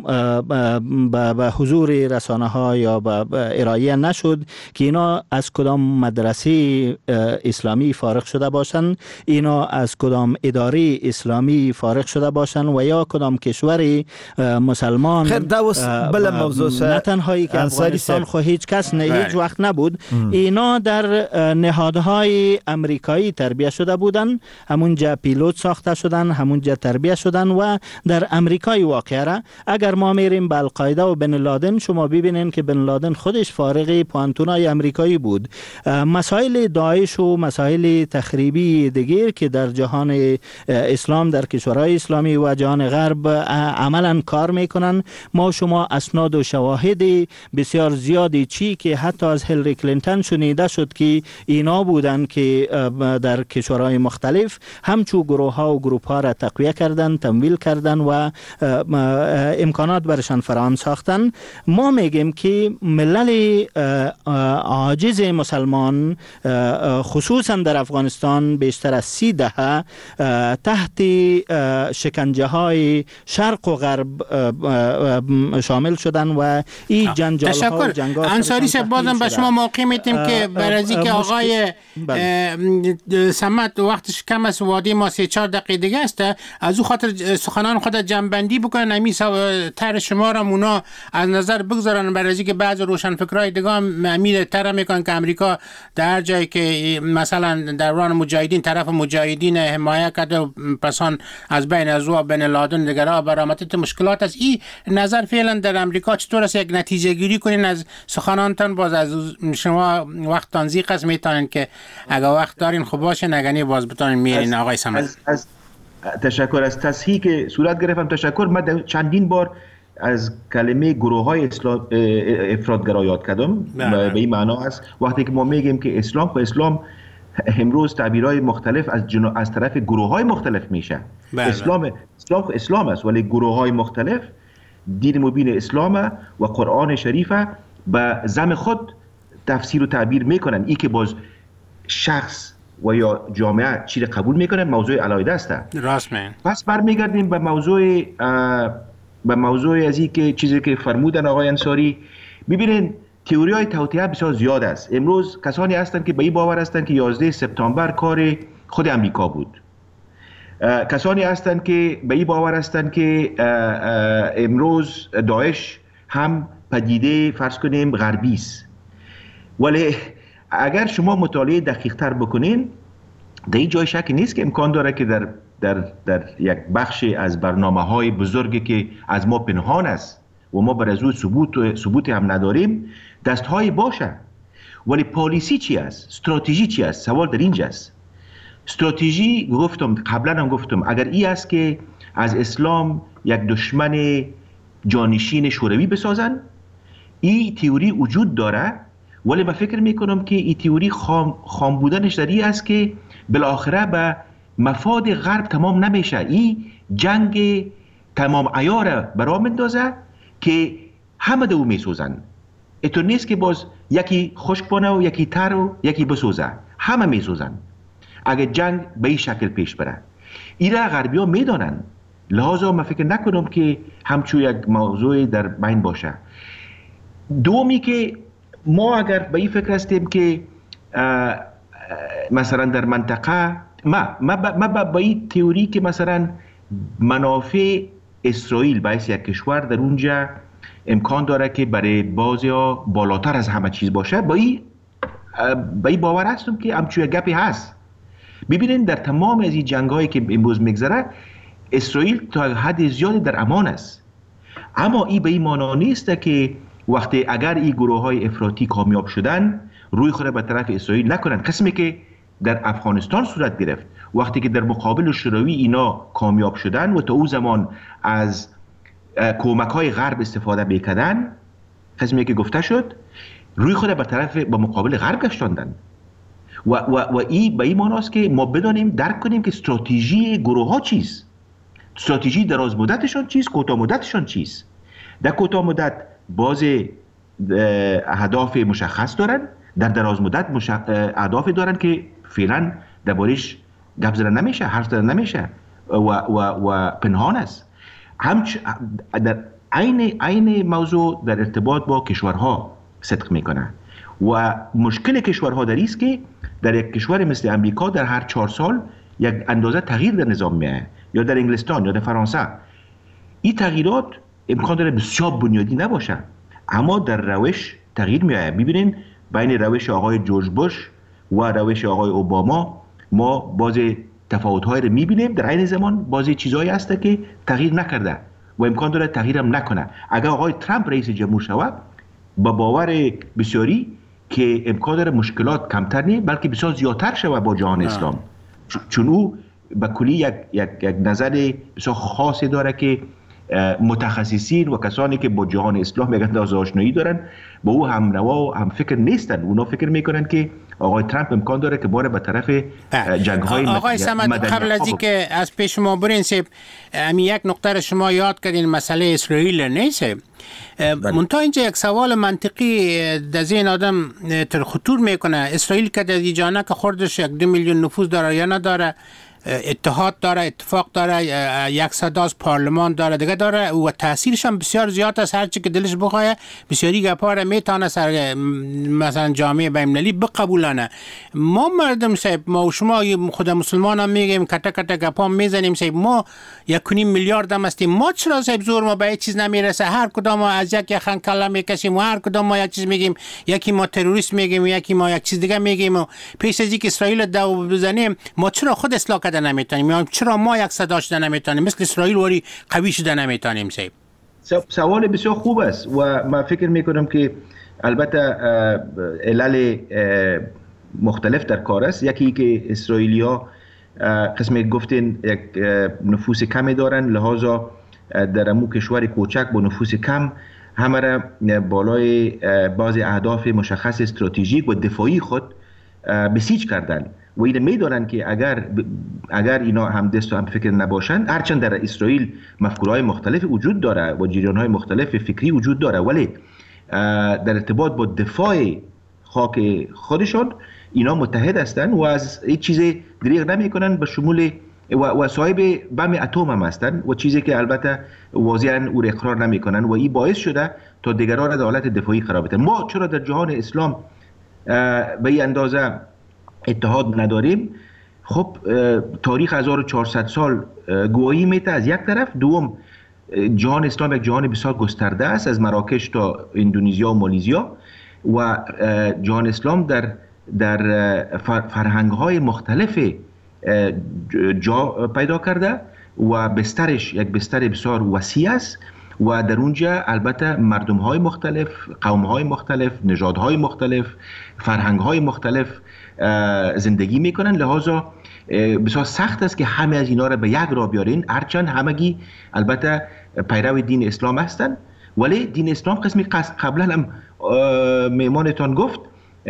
به حضور رسانه ها یا به ارائه نشد که اینا از کدام مدرسه اسلامی فارغ شده باشن، اینا از کدام اداره اسلامی فارغ شده باشن و یا کدام کشور مسلمان. خیر دوست بله موضوع نه تنهایی که افغانستان خو هیچ کس هیچ وقت نبود، اینا در نهادهای امریکایی تربیت شده بودن، همونجا پیلوت ساخته شدن، همونجا تربیت شدن و در امریکای واقع را. اگر ما میریم به القاعده و بن لادن، شما ببینین که بن لادن خودش فارغ پوانتونای امریکایی بود. مسائل داعش و مسائل تخریبی دیگر که در جهان اسلام، در کشورهای اسلامی و جهان غرب عملا کار میکنن، ما شما اسناد و شواهد بسیار زیادی چی که حتی از هیلری کلینتون شنیده شد که اینا بودن که در کشورهای مختلف همچو گروه ها و گروپ ها را تقویه کردن، تمویل کردن و امکانات برشان فراهم ساختن. ما میگیم که ملل عاجز مسلمان خصوصا در افغانستان بیشتر از 30 دهه تحت شکنجه های شرق و غرب شامل شدن و این جنجال ها و جنگات. انصاری صاحب بازم به شما موقع میتیم که برای که آقای صمد وقتش کم است، وادی ما 3-4 دقیقه دیگه است، از او خاطر سخنان خود جنبندی بکنن، همین طرح شما را اونا از نظر بگذارن، برای که بعض روشنفکرای دیگه هم امیر طرح میکنن که امریکا در جایی که مثلا در ران مجاهدین طرف مجاهدین حمایت کرده و پسان از بین از او بن لادن دیگرها برآمد مشکلات است. این نظر فعلا در امریکا چطور است؟ یک نتیجه گیری کنین از سخنانتان. باز از شما وقت تنظیق است، میتونین که اگه وقت دارین خوب باشه، نگنی باز بتونین میرین. آقای صمد تشکر از تصحیح که صورت گرفتم. تشکر. من چندین بار از کلمه گروه های افراطگرا یاد کردم. به این معنا است وقتی که ما میگیم که اسلام امروز تعبیرهای مختلف از طرف گروه های مختلف میشه. اسلام است، ولی گروه های مختلف دین مبین اسلام و قرآن شریف به زم خود تفسیر و تعبیر میکنن. این که باز شخص و یا جامعه چی را قبول میکنه موضوع علاوه است. راست میگن. پس برمیگردیم به موضوع از این که چیزی که فرمودن آقای انصاری. ببینید تئوری های توطئه بسیار زیاد است. امروز کسانی هستند که به این باور هستند که 11 سپتامبر کار خود امریکا بود. کسانی هستند که به این باور هستند که امروز داعش هم پدیده فرض کنیم غربی است. ولی اگر شما مطالعه دقیق تر بکنین، در این جای شک نیست که امکان داره که در یک بخش از برنامه‌های بزرگی که از ما پنهان است و ما بر از او ثبوت هم نداریم دست‌های باشه. ولی پالیسی چی است؟ استراتژی چی است؟ سوال در اینجاست. استراتژی قبلا هم گفتم اگر این است که از اسلام یک دشمن جانشین شوروی بسازن، این تئوری وجود داره، ولی من فکر میکنم که این تئوری خام بودنش در این است که بالاخره به مفاد غرب تمام نمیشه. این جنگ تمام عیار برام اندازه که همه دو میسوزن. اینطور نیست که باز یکی خشک بانه و یکی تر و یکی بسوزه، همه میسوزن اگه جنگ به این شکل پیش بره. ایره غربی ها میدانن، لحاظا من فکر نکنم که همچون یک موضوع در بین باشه. دومی که ما اگر به این فکر هستیم که مثلا در منطقه ما با این تئوری که مثلا منافع اسرائیل باعث یک کشور در اونجا امکان داره که برای بعضیا بالاتر از همه چیز باشه، با این باور هستم که همچون یک گپی هست. ببینید در تمام از این جنگ‌هایی که امروز میگذره اسرائیل تا حد زیادی در امان است، اما این به این معنا نیست که وقتی اگر این گروه‌های افراطی کامیاب شدن روی خود به طرف اسرائیل نکنن. قسمی که در افغانستان صورت گرفت وقتی که در مقابل شوروی اینا کامیاب شدن و تا او زمان از کمک‌های غرب استفاده می‌کردن، قسمی که گفته شد روی خود به طرف به مقابل غرب گشتاندن و این به این معناست که ما بدانیم درک کنیم که استراتژی گروه‌ها چیست، استراتژی دراز مدتشان چیست، کوتاه مدتشان چیست. در کوتاه مدت باز اهداف مشخص دارن، در دراز مدت اهداف دارن که فعلا دربارش گپ زدن نمیشه، حرف زدن نمیشه و پنهان است. در عین موضوع در ارتباط با کشورها صدق میکنه و مشکل کشورها در است که در یک کشور مثل امریکا در هر 4 سال یک اندازه تغییر در نظام میاد، یا در انگلستان یا در فرانسه. این تغییرات امکان داره بسیار بنیادی نباشه اما در روش تغییر میاد. ببینین بین روش آقای جورج بوش و روش آقای اوباما ما بعضی تفاوت‌های رو میبینیم، در عین زمان بعضی چیزایی هست که تغییر نکرده و امکان داره تغییرم نکنه. اگر آقای ترامپ رئیس جمهور شود با باور بسیاری که امکان داره مشکلات کمتر نه بلکه بسیار زیادتر شود با جهان اسلام، چون او به کلی یک نظر بسیار خاصی داره که متخصصین و کسانی که با جهان اسلام یک اندازه آشنایی دارن با او هم نوا و هم فکر نیستن. اونا فکر میکنن که آقای ترامپ امکان داره که باره به طرف جنگ‌های آقای صمد قبل از اینکه از پیش ما برین سیب یک نقطه شما یاد کردین مسئله اسرائیل نیست. منتها اینجا یک سوال منطقی در ذهن آدم خطور میکنه. اسرائیل که در جانه که خوردش 1-2 میلیون نفوذ داره یا نداره، اتحاد داره، اتفاق داره، یک صداز پارلمان داره دیگه داره و تاثیرش هم بسیار زیاد است. هرچی که دلش بخواه بسیاری گپا میتونه سر مثلا جامعه بین‌المللی بقبولانه. ما مردم صاحب، ما و شما خود مسلمان هم میگیم کتا کتا گپا میزنیم صاحب، ما 1.5 میلیارد هم هستیم، ما چرا صاحب زور ما به چیز نمیرسه؟ هر کدام ما از یک خن کلا میکشیم و هر کدام ما یک چیز میگیم، یکی ما تروریست میگیم، یکی ما یک چیز دیگه میگیم و پیش از اینکه اسرائیل دو بزنیم ما چرا خود اصلاح کردن نمیتونیم؟ یا چرا ما یک صدا شدن نمیتونیم مثل اسرائیل وری قوی شدن نمیتونیم؟ سوال بسیار خوب است و من فکر میکنم که البته علل مختلف در کار است. یکی که اسرائیلیا قسم گفتین یک نفوس کمی دارن، لحاظا در امو کشور کوچک با نفوس کم همه را بالای بعضی اهداف مشخص استراتژیک و دفاعی خود بسیج کردن و این میدانن که اگر اینا هم دست و هم فکر نباشن، هرچند در اسرائیل مفکورهای مختلف وجود داره و جریانهای مختلف فکری وجود داره، ولی در ارتباط با دفاع خاک خودشان اینا متحد هستند و از هیچ چیز دریغ نمیکنن به شمول و صاحب بم اتم هم هستند و چیزی که البته واضحا او را اقرار نمیکنن و این باعث شده تا دیگران در حالت دفاعی قرار بدن. ما چرا در جهان اسلام به این اندازه اتحاد نداریم؟ خب تاریخ 1400 سال گواهی میده از یک طرف، دوم جهان اسلام یک جهان بسیار گسترده است از مراکش تا اندونزیا و مالزیا و جهان اسلام در فرهنگ‌های مختلف جا پیدا کرده و بسترش یک بستر بسیار وسیع است و در اونجا البته مردم‌های مختلف، قوم‌های مختلف، نژادهای مختلف، فرهنگ‌های مختلف زندگی میکنن. لحاظا بسیار سخت است که همه از اینا را به یک راه بیارین، هرچند همگی البته پیرو دین اسلام هستند، ولی دین اسلام قسمی قبلا هم میمانتان گفت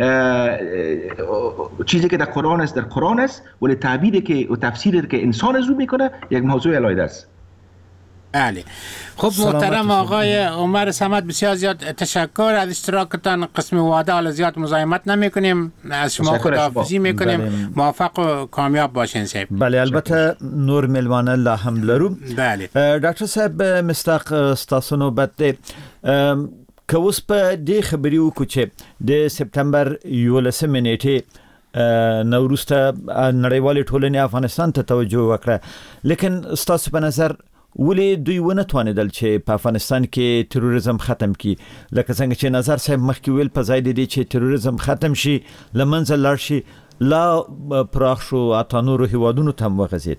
چیزی که در قرآن است در قرآن است، ولی تعبیری که و تفسیری که انسان از او میکنه یک موضوع علیحده است. بله. خب محترم آقای عمر صمد، بسیار زیاد تشکر از اشتراکتان. قسم وعده حالا زیاد مزاحمت نمیکنیم، از شما خداحافظی میکنیم. موفق و کامیاب باشین صاحب. بله البته نور ملوانه لا هم لرو. بله ډاکټر صاحب مستاق ستاسو نوبت دی که اوس په دې خبرې وکړو چې د سپتمبر 11 نیټې نوروسته نړیوالې ټولنې افغانستان ته توجه وکړه، لیکن ستاسو په نظر ولې دوی ونه توانیدل چې په افغانستان کې تروریزم ختم کړي؟ لکه څنګه چې نظر صاحب مخکې ویل په ځای دی چې تروریزم ختم شي لمنځه لاړ شي، لا پراخ شو اته نورو هیوادونو ته هم وغځېد.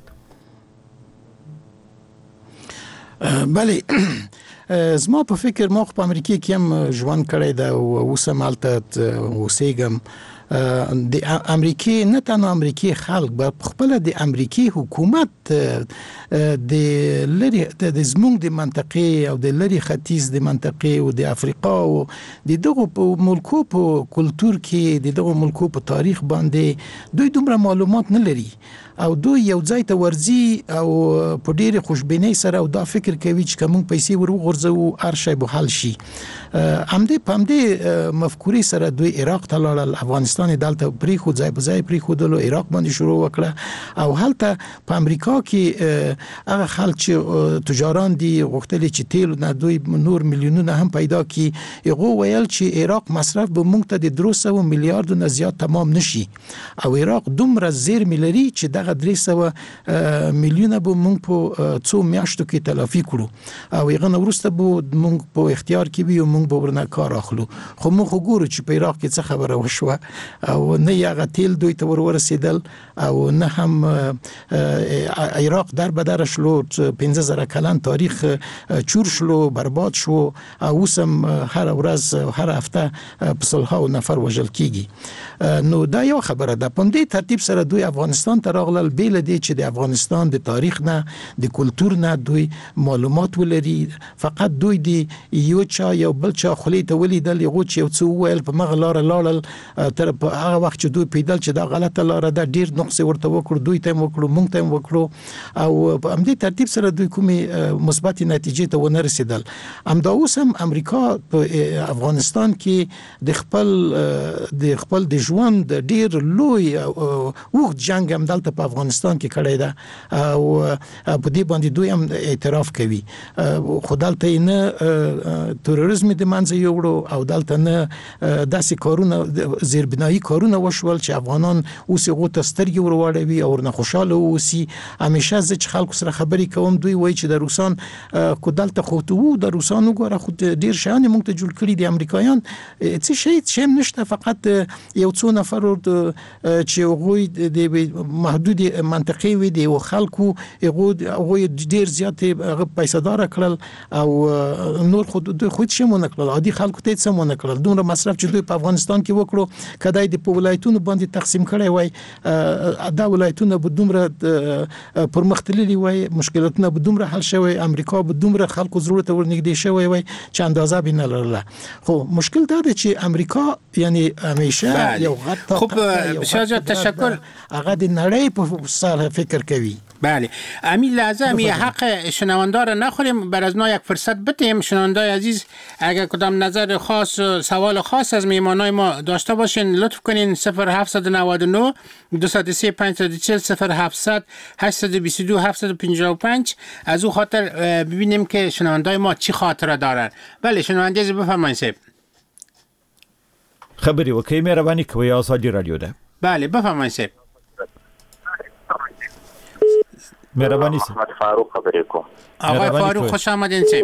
بله زما په فکر ما خو په امریکا کې هم ژوند کړی دی او اوس هم هلته اوسېږم. د امریکای نه تنها امریکای خلک به خپل د امریکای حکومت د لری د زمونږ د منطقې او د لری ختیځ د منطقې او د افریقا او د دغه ملکو په کلچر کې د دغه ملکو په تاریخ باندې دوی دومره معلومات نه لري او دوی یو ځای ته ورځي او په ډېر خوشبینۍ سره او دا فکر کوي چې کوم پیسې ورغورځو هر شی به حل شي. همدې مفکورې سره دوی عراق ته لاړل، افغانستان دلته پریخو ځای په ځای پریخودل او عراق باندې شروع وکړه او هلته په امریکا کې هغه خلک چې تجاران دي غوښتل چې تیل نه دوی نور میلیونونه هم پیدا کړي. هغه ویل چې عراق مصرف به موږ ته د 300 میلیارډ نه زیات تمام نشي او عراق دومره زیرمې لري چې دغه 300 میلیونه به موږ په څو میاشتو کې تلافي کړو او هغه نو وروسته به موږ په اختیار کې وي او موږ به ورنه کار اخلو. خو موږ ګورو چې په عراق کې څه خبره وشوه او نه یغه تیل دوی ته ورسېدل او نه هم عراق در بدر شلو 15000 کلن تاریخ چور شلو برباد شو او سم هر ورځ هر هفته په صلحو نفر وژل کیږي. نو دا یو خبره ده. په دې ترتیب سره دوی افغانستان ته راغلل بیل دي چې د افغانستان د تاریخ نه د کلچر نه دوی معلومات ولري. فقط دوی دی یو چا یو بل چا خلی ته ولیدل یو چې یو څو ویل په مغه لار لاړل تر په هغه وخت چې دوی پیدل چې دا غلطه لار ده ډیر نقص ورته وکړو دوی ته وکړو مونږ ته وکړو او په همدې ترتیب سره دوی کومي مثبت نتیجې ته ونه رسیدل. همدا اوس هم امریکا په افغانستان کې د خپل د ژوند ډیر لوی وخت جنگ هم دلته په افغانستان کې کړی ده او په دې باندې دوی هم اعتراف کوي. خو دلته نه تروریزم د منځ یوړو او دلته نه داسې کارونه زیربنایی کارونه وشول چې افغانان اوس یو تسترګي وروړوي او نه خوشاله اوسي. همیشه زه چې خلکو سره خبرې کوم دوی وایي چې د روسان کو دلته خو ته د روسانو ګوره خو ډیر شان موږ ته جوړ کړی دي امریکایان څه شي نشته فقط یو څو نفر چې غوي د محدود منطقې وي دي او خلکو غوي ډیر زیات پیسې دار کړل او نور خود شمونه کړل عادي خلکو ته څه کړل. دومره مصرف چې دوی په افغانستان کې وکړو کدای د په ولایتونو باندې تقسیم کړي وای دا ولایتونه به دومره پرمختللي وای مشکلاتونه به دومره حل شوی امریکا به دومره خلکو ضرورت ورنګدي شوی وای چې اندازه به نه لرله. خو مشکل دا دی چې امریکا یعنی همیشه یو غټ خب بسیار تشکر هغه د نړۍ په سر فکر کوي. بله امی لازم حق شنونده را نخوریم بر از یک فرصت بتیم. شنونده عزیز اگر کدام نظر خاص سوال خاص از میهمانای ما داشته باشین لطف کنین 0799 203 540 0700 822 755 از او خاطر ببینیم که شنونده ما چی خاطره دارن. بله شنونده عزیز بفرمایید صاحب. خبری وکي مهرباني کوي آزادي رادیو ده. بله بفرمایید صاحب. مهرباني صاحب. فاروق خبرې کوم. آقای فاروق خوش آمدین صاحب.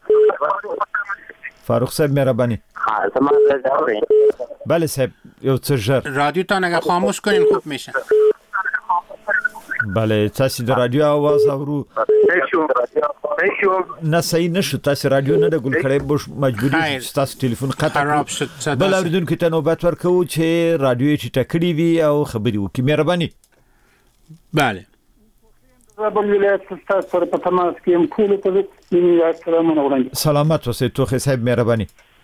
فاروق صاحب مهرباني. زما زاوري. بله صاحب یو څه ژر رادیو تا اگه خاموش کنین خوب میشه. بله تاسو د رادیو आवाज اورو نه صحیح نشو تاسو رادیو نه د ګل کړې بوش مجبوری تاسو ټلیفون قطع بل اوریدونکو ته نوبت ورکو چې رادیو چې ټکړی وي او خبري وکي مهرباني. بله زابل ولایت تاسو سره په تماس کې ام ټول ته یې سلامونه وړاندې. سلامت اوسئ توخه صاحب مهرباني.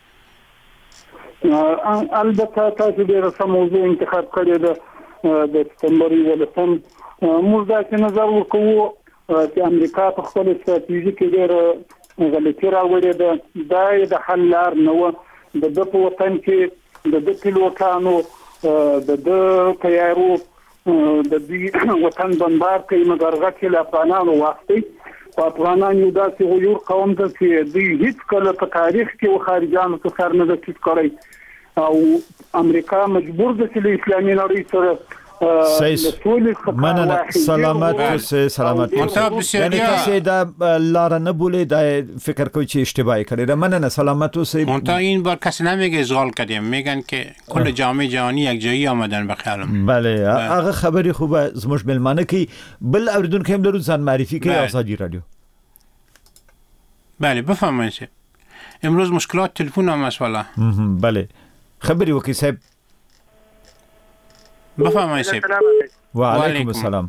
البته تاسو ډېر سم موضوع انتخاب کړی ده د سپتمبر 11 موږ دا چې نظر وکړو چې امریکا په خپل ستراتیژي کې ډېر غلطي راوړې ده دا د حل لار نه و د په وطن کې د پیلوټانو د تیارو د دې وطن بمبار کوي مګر غټي افغانانو واستي افغانان یو داسې غیور قوم ده چې دوی هیڅ کله په تاریخ کې و خارجانو څخه سر نه دسیس کړی او امریکا مجبور ده چې اسلامي نړۍ سره مننه سلامت اوسه سلامت یعنی کسی دا لار نه بوله دا فکر کوي چې اشتباهی کړی ده مننه سلامت اوسه منتها این بار کسی نمیگه اشغال کردیم میگن که کل جامعه جهانی یک جایی آمدن به خیالم بله هغه خبری خوبه زموږ ملمانه کی بل اوریدونکو هم درو ځان معرفی کوي آزادی رادیو بله بفرمایید امروز مشکلات تلفن هم است والا بله خبری وکي صاحب بفرمایید صاحب و علیکم السلام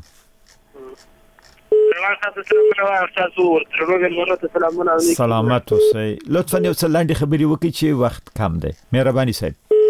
سلامت اوسئ لطفا یو څه لاندې خبري وکړئ چې وخت کم دی مهرباني صاحب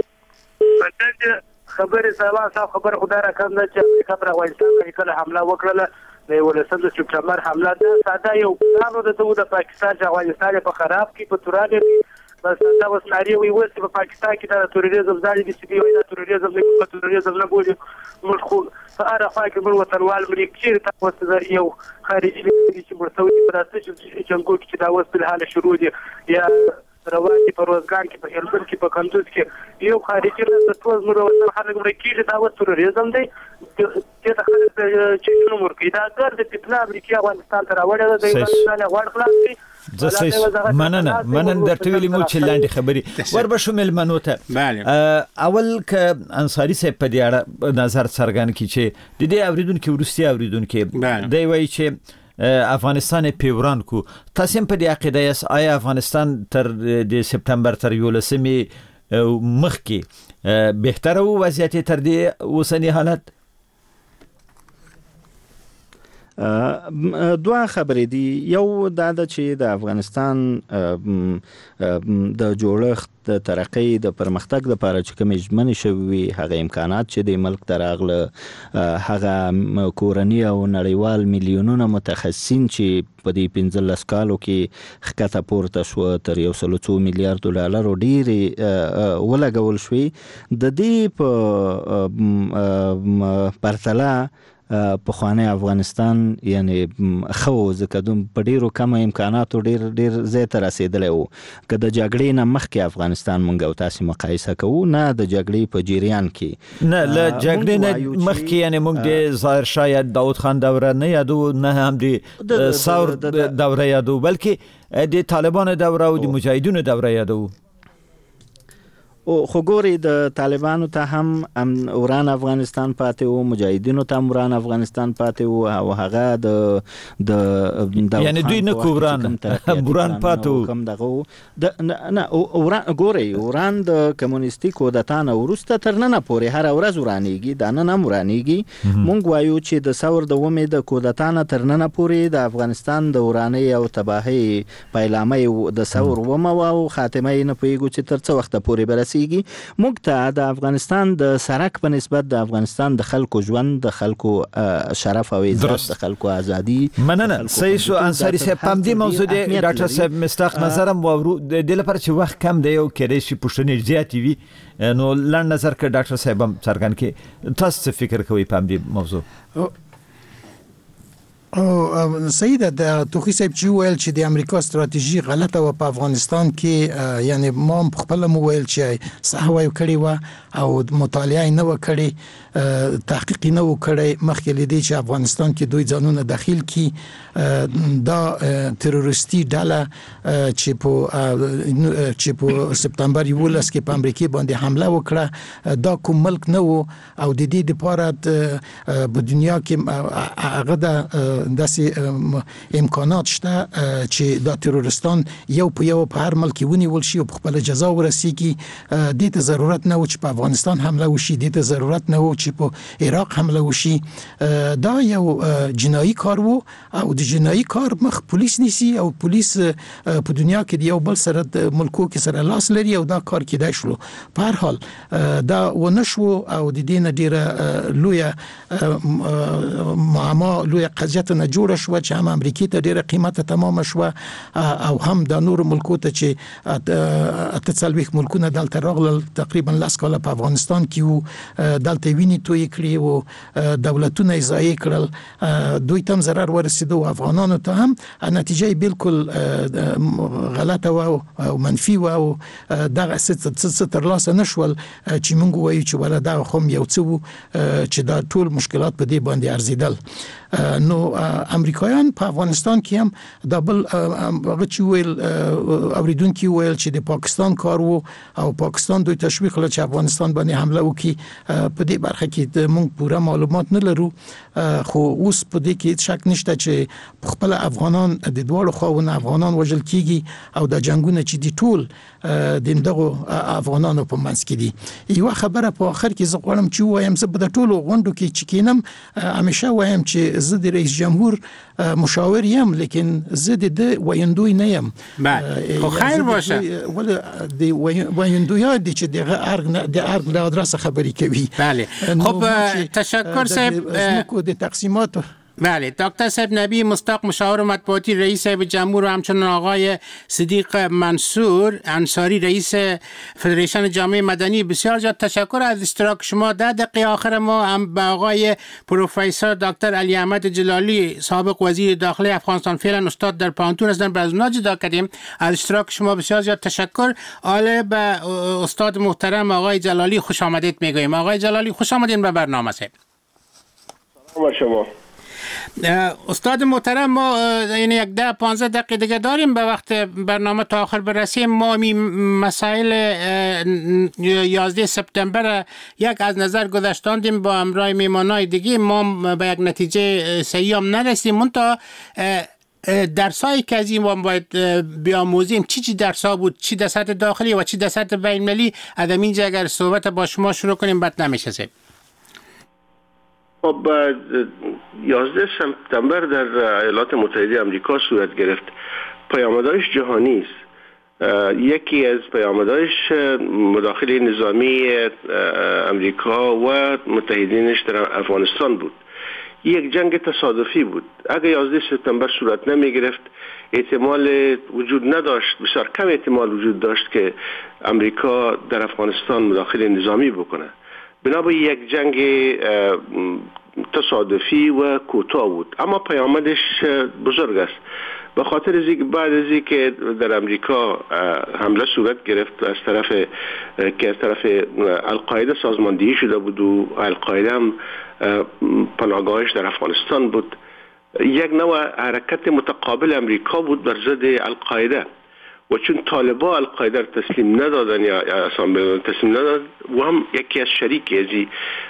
خبري صاحب خبر خدای را کم ده چې خبر افغانستان کې کله حمله وکړه د 18 سپتمبر حمله ده ساده یو پلان د پاکستان چې افغانستان په خراب کې په تورانه بس دا اوس ناری وي وست په پاکستان کې دا تروریزم ځای دي چې وي دا تروریزم نه په تروریزم نه بولي موږ خو فاره فاکر موږ وطنوال ملي کچیر تاسو زر یو خارجي چې مرتوي په تاسو چې څنګه چې دا اوس په حال شروع دي یا رواني په روزګان کې په هلمند کې په کندوز کې یو خارجي د ټول موږ وطن خلک ملي کېږي دا اوس تروریزم دی چې دا خلک چې نو مرګي دا ګر د پټنا امریکا افغانستان ته راوړل دی دا افغانستان غوړ خلاص مننه درته ویلي مو چې لاندې خبري وربشو ملمنو ته اول ک انصاری صاحب په دې اړه نظر څرګند کی چې د دې اوریدونکو ورستي اوریدونکو دی وایي چې افغانستان پیوران کو تاسو په دې عقیده یاست آیا افغانستان تر د سپتمبر تر 11 مخکې بهتره وضعیت تر دې اوسنی حالت دوه خبرې دي یو دا د چې د افغانستان د جوړښت د ترقی د پرمختګ لپاره چې کوم ژمنې شوي هغه امکانات چې د ملک تراغله هغه کورنی او نړیوال میلیونونه متخصصین چې په دې 15 کالو کې خکته پورته شو تر 1.2 میلیارډ ډالر ډیر ولګول شوی د دې په پرتله په خوانه افغانستان یعنی خو زکدم په ډیرو کم امکاناتو ډیر زیات رسیدلی وو که د جګړې نه مخکې افغانستان مونږ او تاسو مقایسه کوو نه د جګړې په جریان کې نه له جګړې نه مخکې یعنی مونږ د ظاهر شاه داود خان دوره نه یادو نه هم د ثور دوره یادو بلکې د طالبانو دوره او د مجاهدینو دوره یادو او خو ګوري د طالبانو ته هم وران افغانستان پاتې وو مجاهدینو ته وران افغانستان پاتې وو او هغه د یعنی دوی نه کوران وران پاتې وو کم دغه نه ګوري وران د کمونیستي کودتانه ورسته تر نن پورې هر ورځ ورانیږي د نن ورانیږي مونږ وایو چې د ثور د ومه د کودتانه تر نن پورې د افغانستان د وراني او تباہي پیلامه د ثور ومه او خاتمه نه پیګو چې تر څو وخت پورې برسي موږ ته د افغانستان د سرک په نسبت د افغانستان د خلکو ژوند د خلکو شرف او عزت د خلکو ازادي مننه صحیح شو انصاری صاحب پام دې موضوع دی ډاکټر صاحب مستق نظرم وورو د لپاره چې وخت کم دی او کېدای شي پښتنې زیات وي نو لاندې نظر کې ډاکټر صاحب هم څرګند کې تاسو فکر کوئ پام دې موضوع او سید د توخی صاحب چې ویل چې د امریکا ستراتیژي غلطه و په افغانستان کې یعنی ما خپل مو ویل چې صحوه کړی و او مطالعه نه وکړي تحقیق نه وکړي مخکې لیدي چې افغانستان کې دوی ځانونه داخل کی دا تروریستي ډله چې په سپتمبر 11 کې په امریکا باندې حمله وکړه دا کوم ملک نه وو او د دې لپاره په دنیا کې هغه د داسې امکانات شته چې دا تروریستان یو په هر ملک ونیول شي او خپل جزا ورسیږي د ته ضرورت نه و چې په افغانستان حمله وشي د ته ضرورت نه و چې په عراق حمله وشي دا یو جنایي کار وو او د جنایي کار مخ پولیس نیسی او پولیس په دنیا کې یو بل سره د ملکو کې سره لاس لري او دا کار کېدای شلو په هر حال دا ونشو او د دې نه ډیره لوی معما لوی قضیه قیمت نه جوړ شو چې هم امریکای ته ډیره قیمت تمام شو او هم د نور ملکو ته چې اتصالويخ ملکونه دلته راغلل تقریبا لاس کاله په افغانستان کې وو دلته ویني توی کړی او دولتونه ضایع کړل دوی تم ضرر ورسېدو افغانانو ته هم نتیجه بالکل غلطه او منفي او دغه څه تر لاسه نشول چې موږ وایو چې ولا دا خو یو څه چې دا ټول مشکلات په دې باندې ارزیدل نو امریکایان په افغانستان کې هم دبل هغه چې ویل اوریدونکو ویل چې د پاکستان کار وو او پاکستان دوی تشویق کړ چې افغانستان باندې حمله وکړي په دې برخه کې موږ پوره معلومات نه لرو خو اوس په دې کې شک نشته چې خپل افغانان د دوړو خواونه افغانان وژل کیږي او د جنگونه چې دی ټول د دغه افغانانو په منځ کې دي یو خبره په اخر کې زه غواړم چې وایم زه په ټولو غونډو کې چې کینم همیشه وایم چې زه د رئیس جمهور مشاور یم لیکن زه د ویندوی نه یم بله خو خیر باشه ولی د ویندویا دي چې د ارګ له ادرس خبري کوي بله خب تشکر صاحب د تقسیمات بله دکتر صاحب نبی مصداق مشاور مطبوعاتی رئیس صاحب جمهور و همچنین آقای صدیق منصور انصاری رئیس فدریشن جامعه مدنی بسیار زیاد تشکر از اشتراک شما. 10 دقیقه آخر ما هم به آقای پروفسور دکتر علی احمد جلالی سابق وزیر داخلی افغانستان فعلا استاد در پانتون هستند به از اونا جدا کردیم. از اشتراک شما بسیار زیاد تشکر. حالا به استاد محترم آقای جلالی خوش آمدید میگویم. آقای جلالی خوش آمدید به برنامه صاحب. سلام شما. استاد محترم ما یعنی 10-15 دقیقه دیگه داریم به وقت برنامه تا آخر برسیم. ما مسائل 11 سپتامبر یک از نظر گذاشتاندیم با همراه میمانای دیگه ما به یک نتیجه صحیح هم نرسیم. منتها درسایی که از این ما باید بیاموزیم چی درسا بود، چی در سطح داخلی و چی در سطح بین‌المللی؟ از اینجا اگر صحبت با شما شروع کنیم بد نمیشه سید. خب 11 سپتامبر در ایالات متحده آمریکا صورت گرفت. پیامدهایش جهانی است. یکی از پیامدهایش مداخله نظامی آمریکا و متحدینش در افغانستان بود. یک جنگ تصادفی بود. اگر 11 سپتامبر صورت نمی گرفت احتمال وجود نداشت، بسیار کم احتمال وجود داشت که آمریکا در افغانستان مداخله نظامی بکنه. بنابراین یک جنگ تصادفی و کوتاه بود، اما پیامدش بزرگ است. به خاطر از بعد از اینکه در امریکا حمله صورت گرفت از طرف القاعده سازماندهی شده بود و القاعده هم پناهگاهش در افغانستان بود، یک نوع حرکت متقابل امریکا بود بر ضد القاعده و چون طالبان القاعده را تسلیم ندادن یا اصلا تسلیم ندادن و هم یکی از شریکی از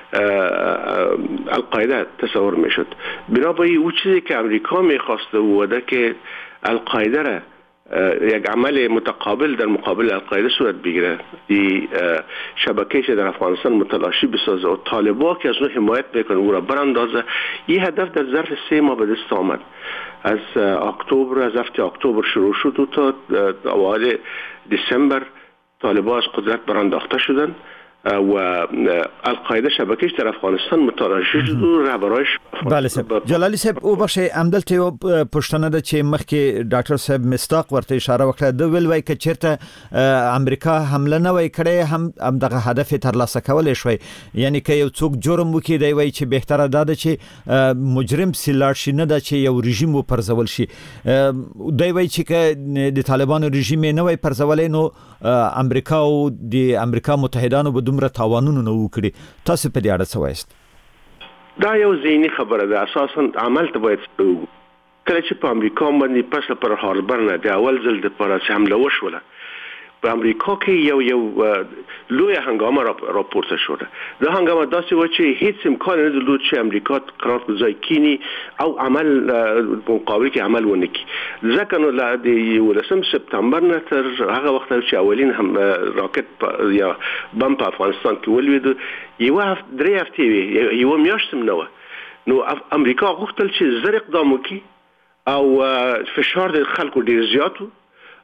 القاعده تصور میشد. بنابراین او چیزی که امریکا میخواسته بوده که القاعده را یک عمل متقابل در مقابل القاعده صورت بگیره، این شبکه‌اش در افغانستان متلاشی بسازه و طالبان که از اون حمایت میکنه او را براندازه. این هدف در ظرف 3 ماه به دست آمد. از هفته اکتبر شروع شد و تا اوایل دسامبر طالبان از قدرت برانداخته شدند و القاعده شبکهش در افغانستان متلاشی شد و رهبرایش. بله صاحب جلالی صاحب او بخشه عمدلته یو پښتنه ده چې مخکې ډاکټر صاحب مصداق ورته اشاره وکړه د ویل وای ک چیرته امریکا حمله نه وای کړي هم دغه هدف ترلاسه کولای شوی، یعنی که یو څوک جرم وکړي دی وای چې بهتره ده چې مجرم سیلار شي نه ده چې یو رژیم و پرځول شي. دی وای چې د طالبانو رژیم نه وای پرځولای نو امریکا او د امریکا متحدانو به دومره تاوانونه نه وکړي. تاسو په دې اړه څه وایست؟ دا یو ذهني خبره ده. اساسا عمل ته باید کله چې په امریکا باندې پس پر هاربر نه د اول ځل د پر حمله وشوله په امریکا کې یو لوی هنګامه راپورته شوه. دا هنګامه داسې و چې هیڅ امکان نه درلود چې امریکا قرار گذاری کینی او عمل مقابل کې عمل ونه کړي. ځکه نو د 11 سپتامبر نه تر هغه وخت چې اولین هم راکټ یا بم په افغانستان کې ولوید، یو 3 هفته یو میاشت نه نو امریکا غوښتل چې زر اقدام وکړي او فشار د خلکو ډیر زیات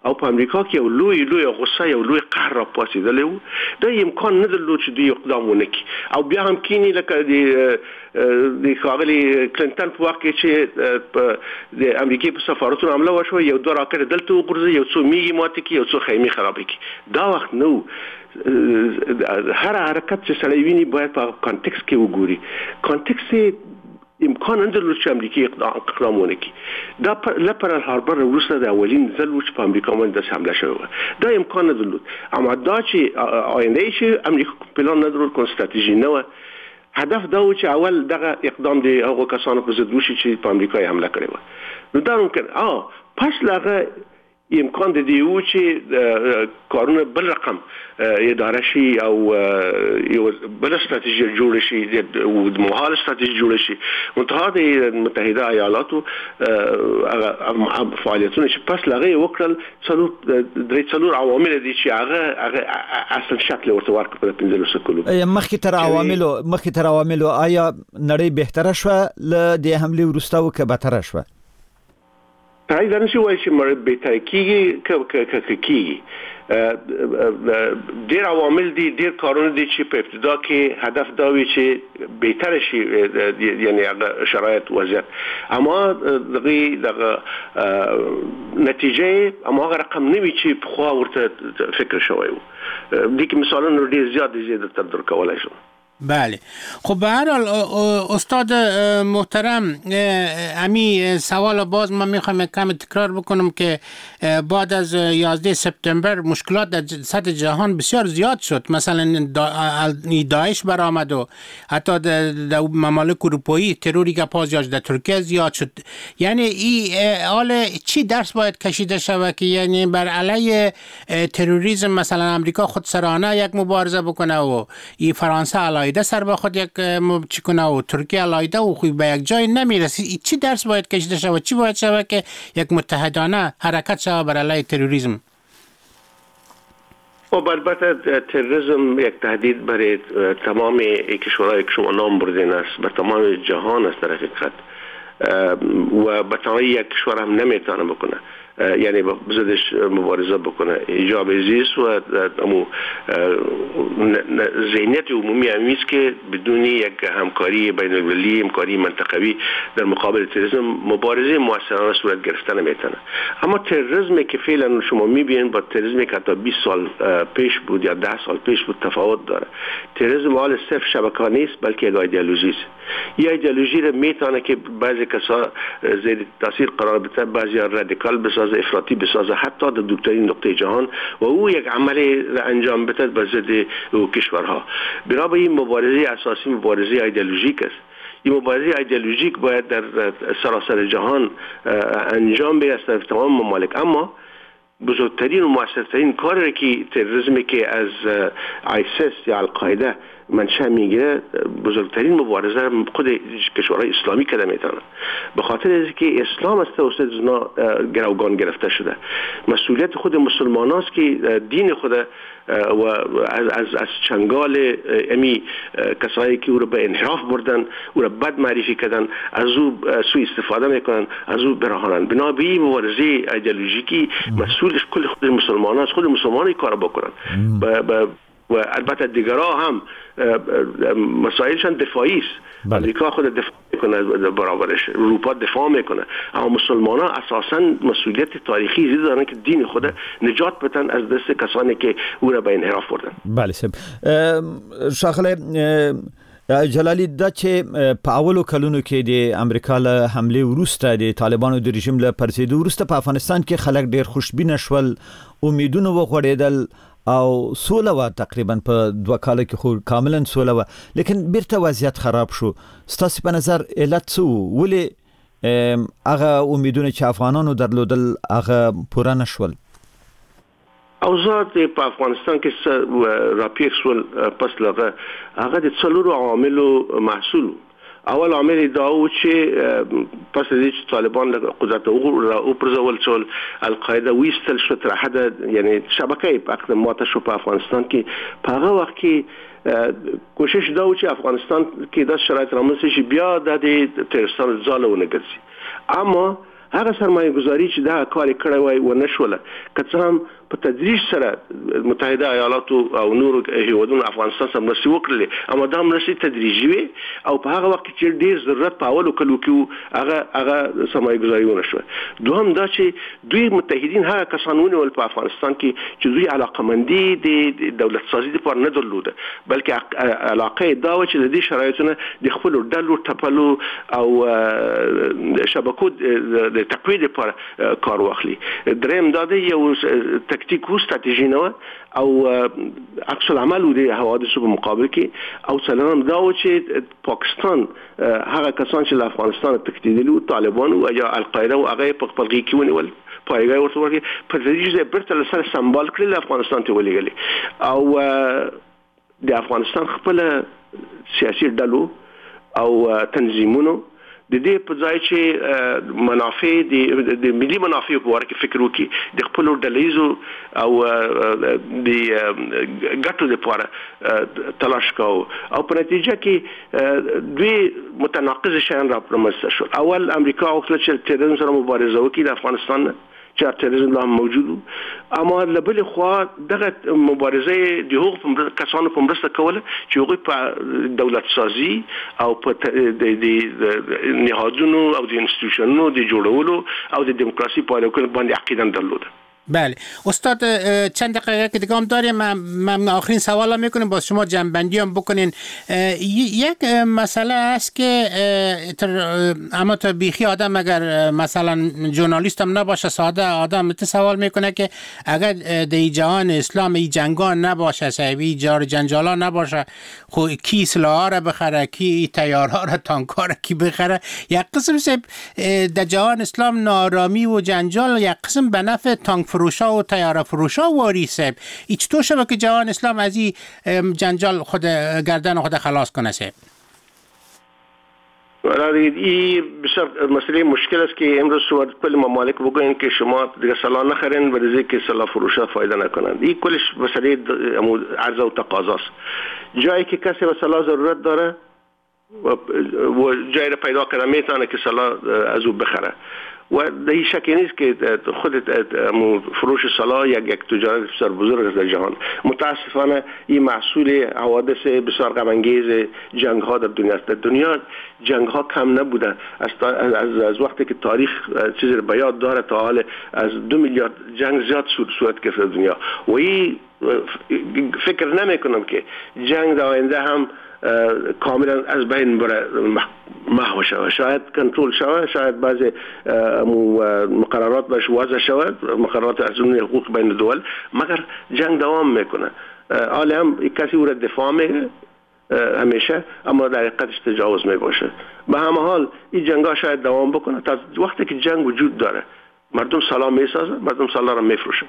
او په امریکا کې یو لوی غصه یو لوی قهر را پاسېدلی و. دا امکان نه درلود چې دوی اقدام ونه کړي او بیا هم کینی لکه د ښاغلي کلینټن په وخت کې چې د امریکای په سفارتونو حمله وشوه یو دوه راکټ دلته وغورځي یو څو میږي ماتې کړي یو څو خیمې خرابې کړي. دا وخت نه و. هر حرکت چې سړی ویني باید په کانټکست کې وګوري. کانټکست امکان نه درلود چې امریکای اقدام ونه کړي. دا له پرل هاربر وروسته د اولین ځل و چې په امریکا باندې داسې حمله شوې وه. دا امکان نه درلود. اما دا چې آینده چې امریکا پلان نه درلود کوم ستراتیژي نه وه. هدف دا و چې اول دغه اقدام د هغو کسانو په ضد وشي چې په امریکا حمله کړې وه. نو دا ممکن پس له امکان د دې و چې کارونه بل رقم اداره شي او یو بل ستراتیژي جوړ شي او د مهال ستراتیژي جوړ شي. منتها د متحده ایالاتو فعالیتونه چې پس لغه وکړل څلور عوامل دي چې هغه اصل شکل ورته ورکړ په 15 کلو. مخکې تر عواملو آیا نړۍ بهتره شوه له دې حمله وروسته او که بدتره شوه؟ تای دا نشي وایي چې مړ بهتر کیږي ډیر عوامل دي ډیر کارونه دي چې په ابتدا کې هدف دا وي چې بهتر شي یعنی هغه شرایط وضعیت اما دغه نتیجه اما هغه رقم نه وي چې په خوا ورته فکر شوی وو. د کې مثالونه ډیر زیات تر درکولای شو. بله خب به هر حال استاد محترم امی سوال باز من میخوام کم تکرار بکنم که بعد از 11 سپتامبر مشکلات در سطح جهان بسیار زیاد شد. مثلا داعش برآمد و حتی در ممالک اروپایی تروری که پازیاج در ترکیه زیاد شد. یعنی این حال چی درس باید کشیده شود که یعنی بر علیه تروریسم مثلا امریکا خودسرانه یک مبارزه بکنه و این فرانسه علیه سر به خود یک چیکنه و ترکیه علایده و خوی به یک جای نمیرسی. چی درس باید کشیده شود؟ چی باید شود که یک متحدانه حرکت شود بر علیه تروریسم؟ خب البته تروریسم یک تهدید برای تمام کشورهایی که شما نام بردین است، به تمام جهان است در حقیقت و به تنهایی یک کشور هم نمیتونه بکنه یعنی بزدش مبارزه بکنه. ایجاب زیست و ذهنیت عمومی همیست که بدون یک همکاری بین المللی همکاری منطقوی در مقابل تروریسم مبارزه موثرانه صورت گرفته نمیتونه. اما تروریسم که فعلا شما میبینید با تروریسم که حتی 20 سال پیش بود یا 10 سال پیش بود تفاوت داره. تروریسم حال صرف شبکه نیست بلکه یک ایدئولوژی است. یه ایدئولوژی رو میتونه که بعضی کسا زیر تاثیر قرار بده، بعضی رادیکال بسازه، افراطی بسازه، حتی در دورترین نقطه جهان و او یک عملی را انجام بده به ضد کشورها. بنابراین این مبارزه اساسی مبارزه ایدئولوژیک است. این مبارزه ایدئولوژیک باید در سراسر جهان انجام بشه در تمام ممالک. اما بزرگترین و موثرترین کاری که تروریسمی که از آیسیس یا القاعده منشأ میگیره بزرگترین مبارزه خود کشورهای اسلامی کرده میتونه، به خاطر اینکه اسلام است توسط اونا گروگان گرفته شده. مسئولیت خود مسلمان است که دین خود و از چنگال امی کسایی که او را به انحراف بردن، او را بد معرفی کردن، از او سوء استفاده میکنن، از او برهانن. بنابراین مبارزه ایدئولوژیکی مسئولش کل خود مسلمان است، خود مسلمانی کار بکنن و البته دیگرها هم مسائلشان دفاعی است. امریکا خود دفاع میکنه برابرش، اروپا دفاع میکنه، اما مسلمان ها اساسا مسئولیت تاریخی زیاد دارن که دین خود نجات بدن از دست کسانی که او را به انحراف بردن. بله صاحب شاغله جلالی دا چې په اولو کلونو کې د امریکا له حمله وروسته د طالبانو د رژیم له پرځېدو وروسته په افغانستان کې خلک ډېر خوشبینه شول، امیدونه وغوړېدل او سوله و تقریبا په 2 کال کې خو کاملا سوله و، لیکن بیرته وضعیت خراب شو. ستاسو په نظر علت څه و؟ ولې هغه امیدونه چې افغانانو درلودل هغه پوره نشول؟ اوضاع په افغانستان کې راپیښ شول پس لغه هغه د څلورو عواملو محصول. اول عامل دا و چې پس د طالبان له قدرت او پرځول شول، القاعده ویستل شو تر حد یعنی شبکه په ماته شو په افغانستان کې. په هغه وخت کې کوشش دا و چې افغانستان کې د شرایط رامنځته شي بیا د ترورستان ځاله ونه ګرځي. اما هغه سرمایه گذاری چې دا کار کړی وای و نشوله که څه هم په تدریج سره متحده ایالات او نور هیوادونو افغانستان سره مرستې وکړلې اما دا مرستې تدریجي وي او په هغه وخت کې ډیر ضرورت په اولو کلو کې هغه سرمایه گذاری ونشوه. دوهم دا چې دوی متحدین هغه کسان ونیول په افغانستان کې چې دوی علاقمندي د دولت سازي لپاره نه درلوده بلکې علاقه دا و چې د دې شرایطونو د خپل ډلو ټپلو او شبکو د تقویه لپاره کار واخلي. دریم دا د یو تکتیک او ستراتیژي نه او عکس العمل د حوادثو په مقابل کې او څلورم دا و چې پاکستان هغه کسان چې له افغانستان تښتېدلي طالبان او یا القاعده او هغه په خپل کې ونیول پایګای ورته ورکړي په تدریج برته سره سمبال کړل افغانستان ته ولېږلي او د افغانستان خپل سیاسي ډلو او تنظیمونو د دې په ځای چې منافع د ملي منافع په اړه کې فکر وکړي د خپل ډلېزو او د ګټو لپاره تلاش کاوه او په نتیجه کې دوی متناقض شیان را پرمسته شول. اول امریکا غوښتل چې تروریزم سره مبارزه وکړي د افغانستان چې تروریزم لا موجود اما لبل خو دغه مبارزه د حقوق کسانو په مرسته کوله چې هغوی په دولت سازي او په د نهادونو او د انستیتوشنونو د جوړولو او د دیموکراسي په اړه باندې عقیده درلوده. بله استاد چند دقیقه که دیگه هم داریم من آخرین سوال میکنیم باز شما جنبندی هم بکنین. یک مسئله است که اما تا بیخی آدم اگر مثلا ژورنالیست هم نباشه ساده آدم سوال میکنه که اگر در جهان اسلام ای جنگا نباشه سعبی جار جنجالا نباشه خو کی سلاح را بخره کی تیارها را تانکا را کی بخره یک قسم در جهان اسلام نارامی و جنجال یک قسم به نفع تانک فروشا و تیاره فروشا واریسه ایچ تو شبه که جهان اسلام از این جنجال خود گردن خود خلاص کنه سه این بسیار مسئله مشکل است که امروز شما کل ممالک بگوین که شما دیگه سلاح نخرین برای که سلاح فروشا فایده نکنند. این کلش مسئله عرضه و تقاضاست. جایی که کسی به سلاح ضرورت داره و جایی را پیدا کرده میتونه که سلاح از او بخره و در این شکی نیست که خود فروش سلاح یک تجارت بسیار بزرگ است در جهان. متاسفانه این محصول حوادث بسیار غم انگیز جنگ ها در دنیا است. در دنیا جنگ ها کم نبوده از وقتی که تاریخ چیزی رو به یاد داره تا حال از 2 میلیارد جنگ زیاد صورت گرفته در دنیا و این فکر نمی کنم که جنگ در آینده هم کاملا از بین بره محو شود. شاید کنترل شود، شاید بعضی مقررات باش وضع شود، مقررات از اون حقوق بین دول، مگر جنگ دوام میکنه. حالا هم کسی او را دفاع میگه همیشه اما در حقیقتش تجاوز میباشه. به همه حال این جنگ ها شاید دوام بکنه تا وقتی که جنگ وجود داره مردم سلاح میسازه، مردم سلاح را میفروشه.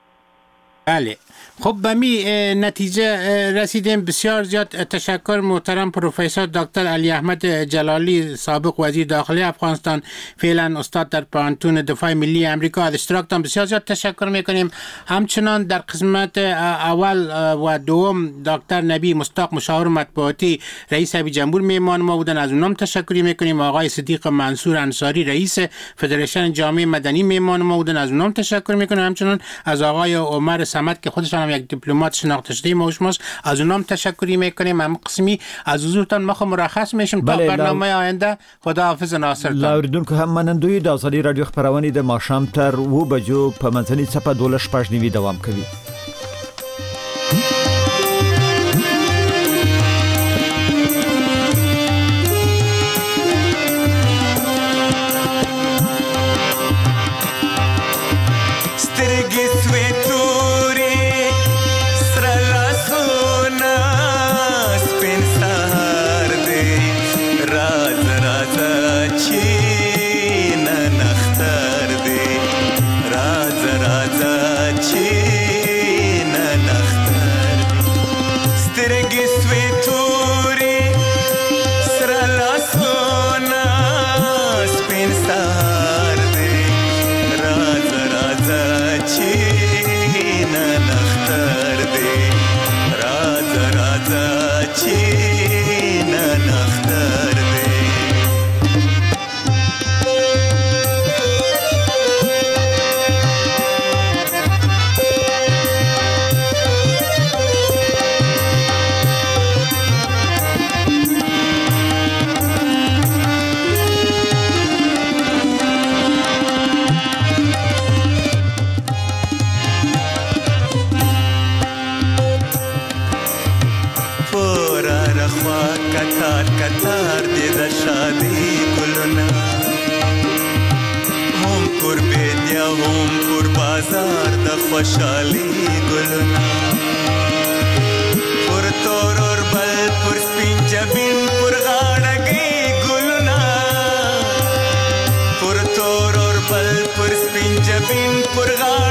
بله خب به می نتیجه رسیدیم. بسیار زیاد تشکر محترم پروفسور دکتر علی احمد جلالی سابق وزیر داخلی افغانستان فعلا استاد در پانتون دفاع ملی امریکا از اشتراکتان بسیار زیاد تشکر میکنیم. همچنان در قسمت اول و دوم دکتر نبی مصداق مشاور مطبوعاتی رئیس حزب جمهور میهمان ما بودن، از اونم تشکر میکنیم. آقای صدیق منصور انصاری رئیس فدراسیون جامعه مدنی میهمان ما بودن، از اونم تشکر میکنیم. همچنان از آقای عمر صمد که خودشان هم یک دیپلمات شناخته شده موشماست، از اونام تشکری میکنیم. هم قسمی از حضورتان ما مرخص میشیم تا برنامه آینده. خداحافظ ناصر. لاوریدونکو هم منندوی د ازادي رادیو خبرونه د ماښام تر 2 بجو په منځني څپه 12:15 دوام کوي. Raza raza chi ګلونه هم پر بیدیا هم پر بازار د خوشحالي ګلونه پر تور اور بل پر سپین جبین پر غاړګي ګلونه پر تور اور بل پر سپین جبین پر غاړ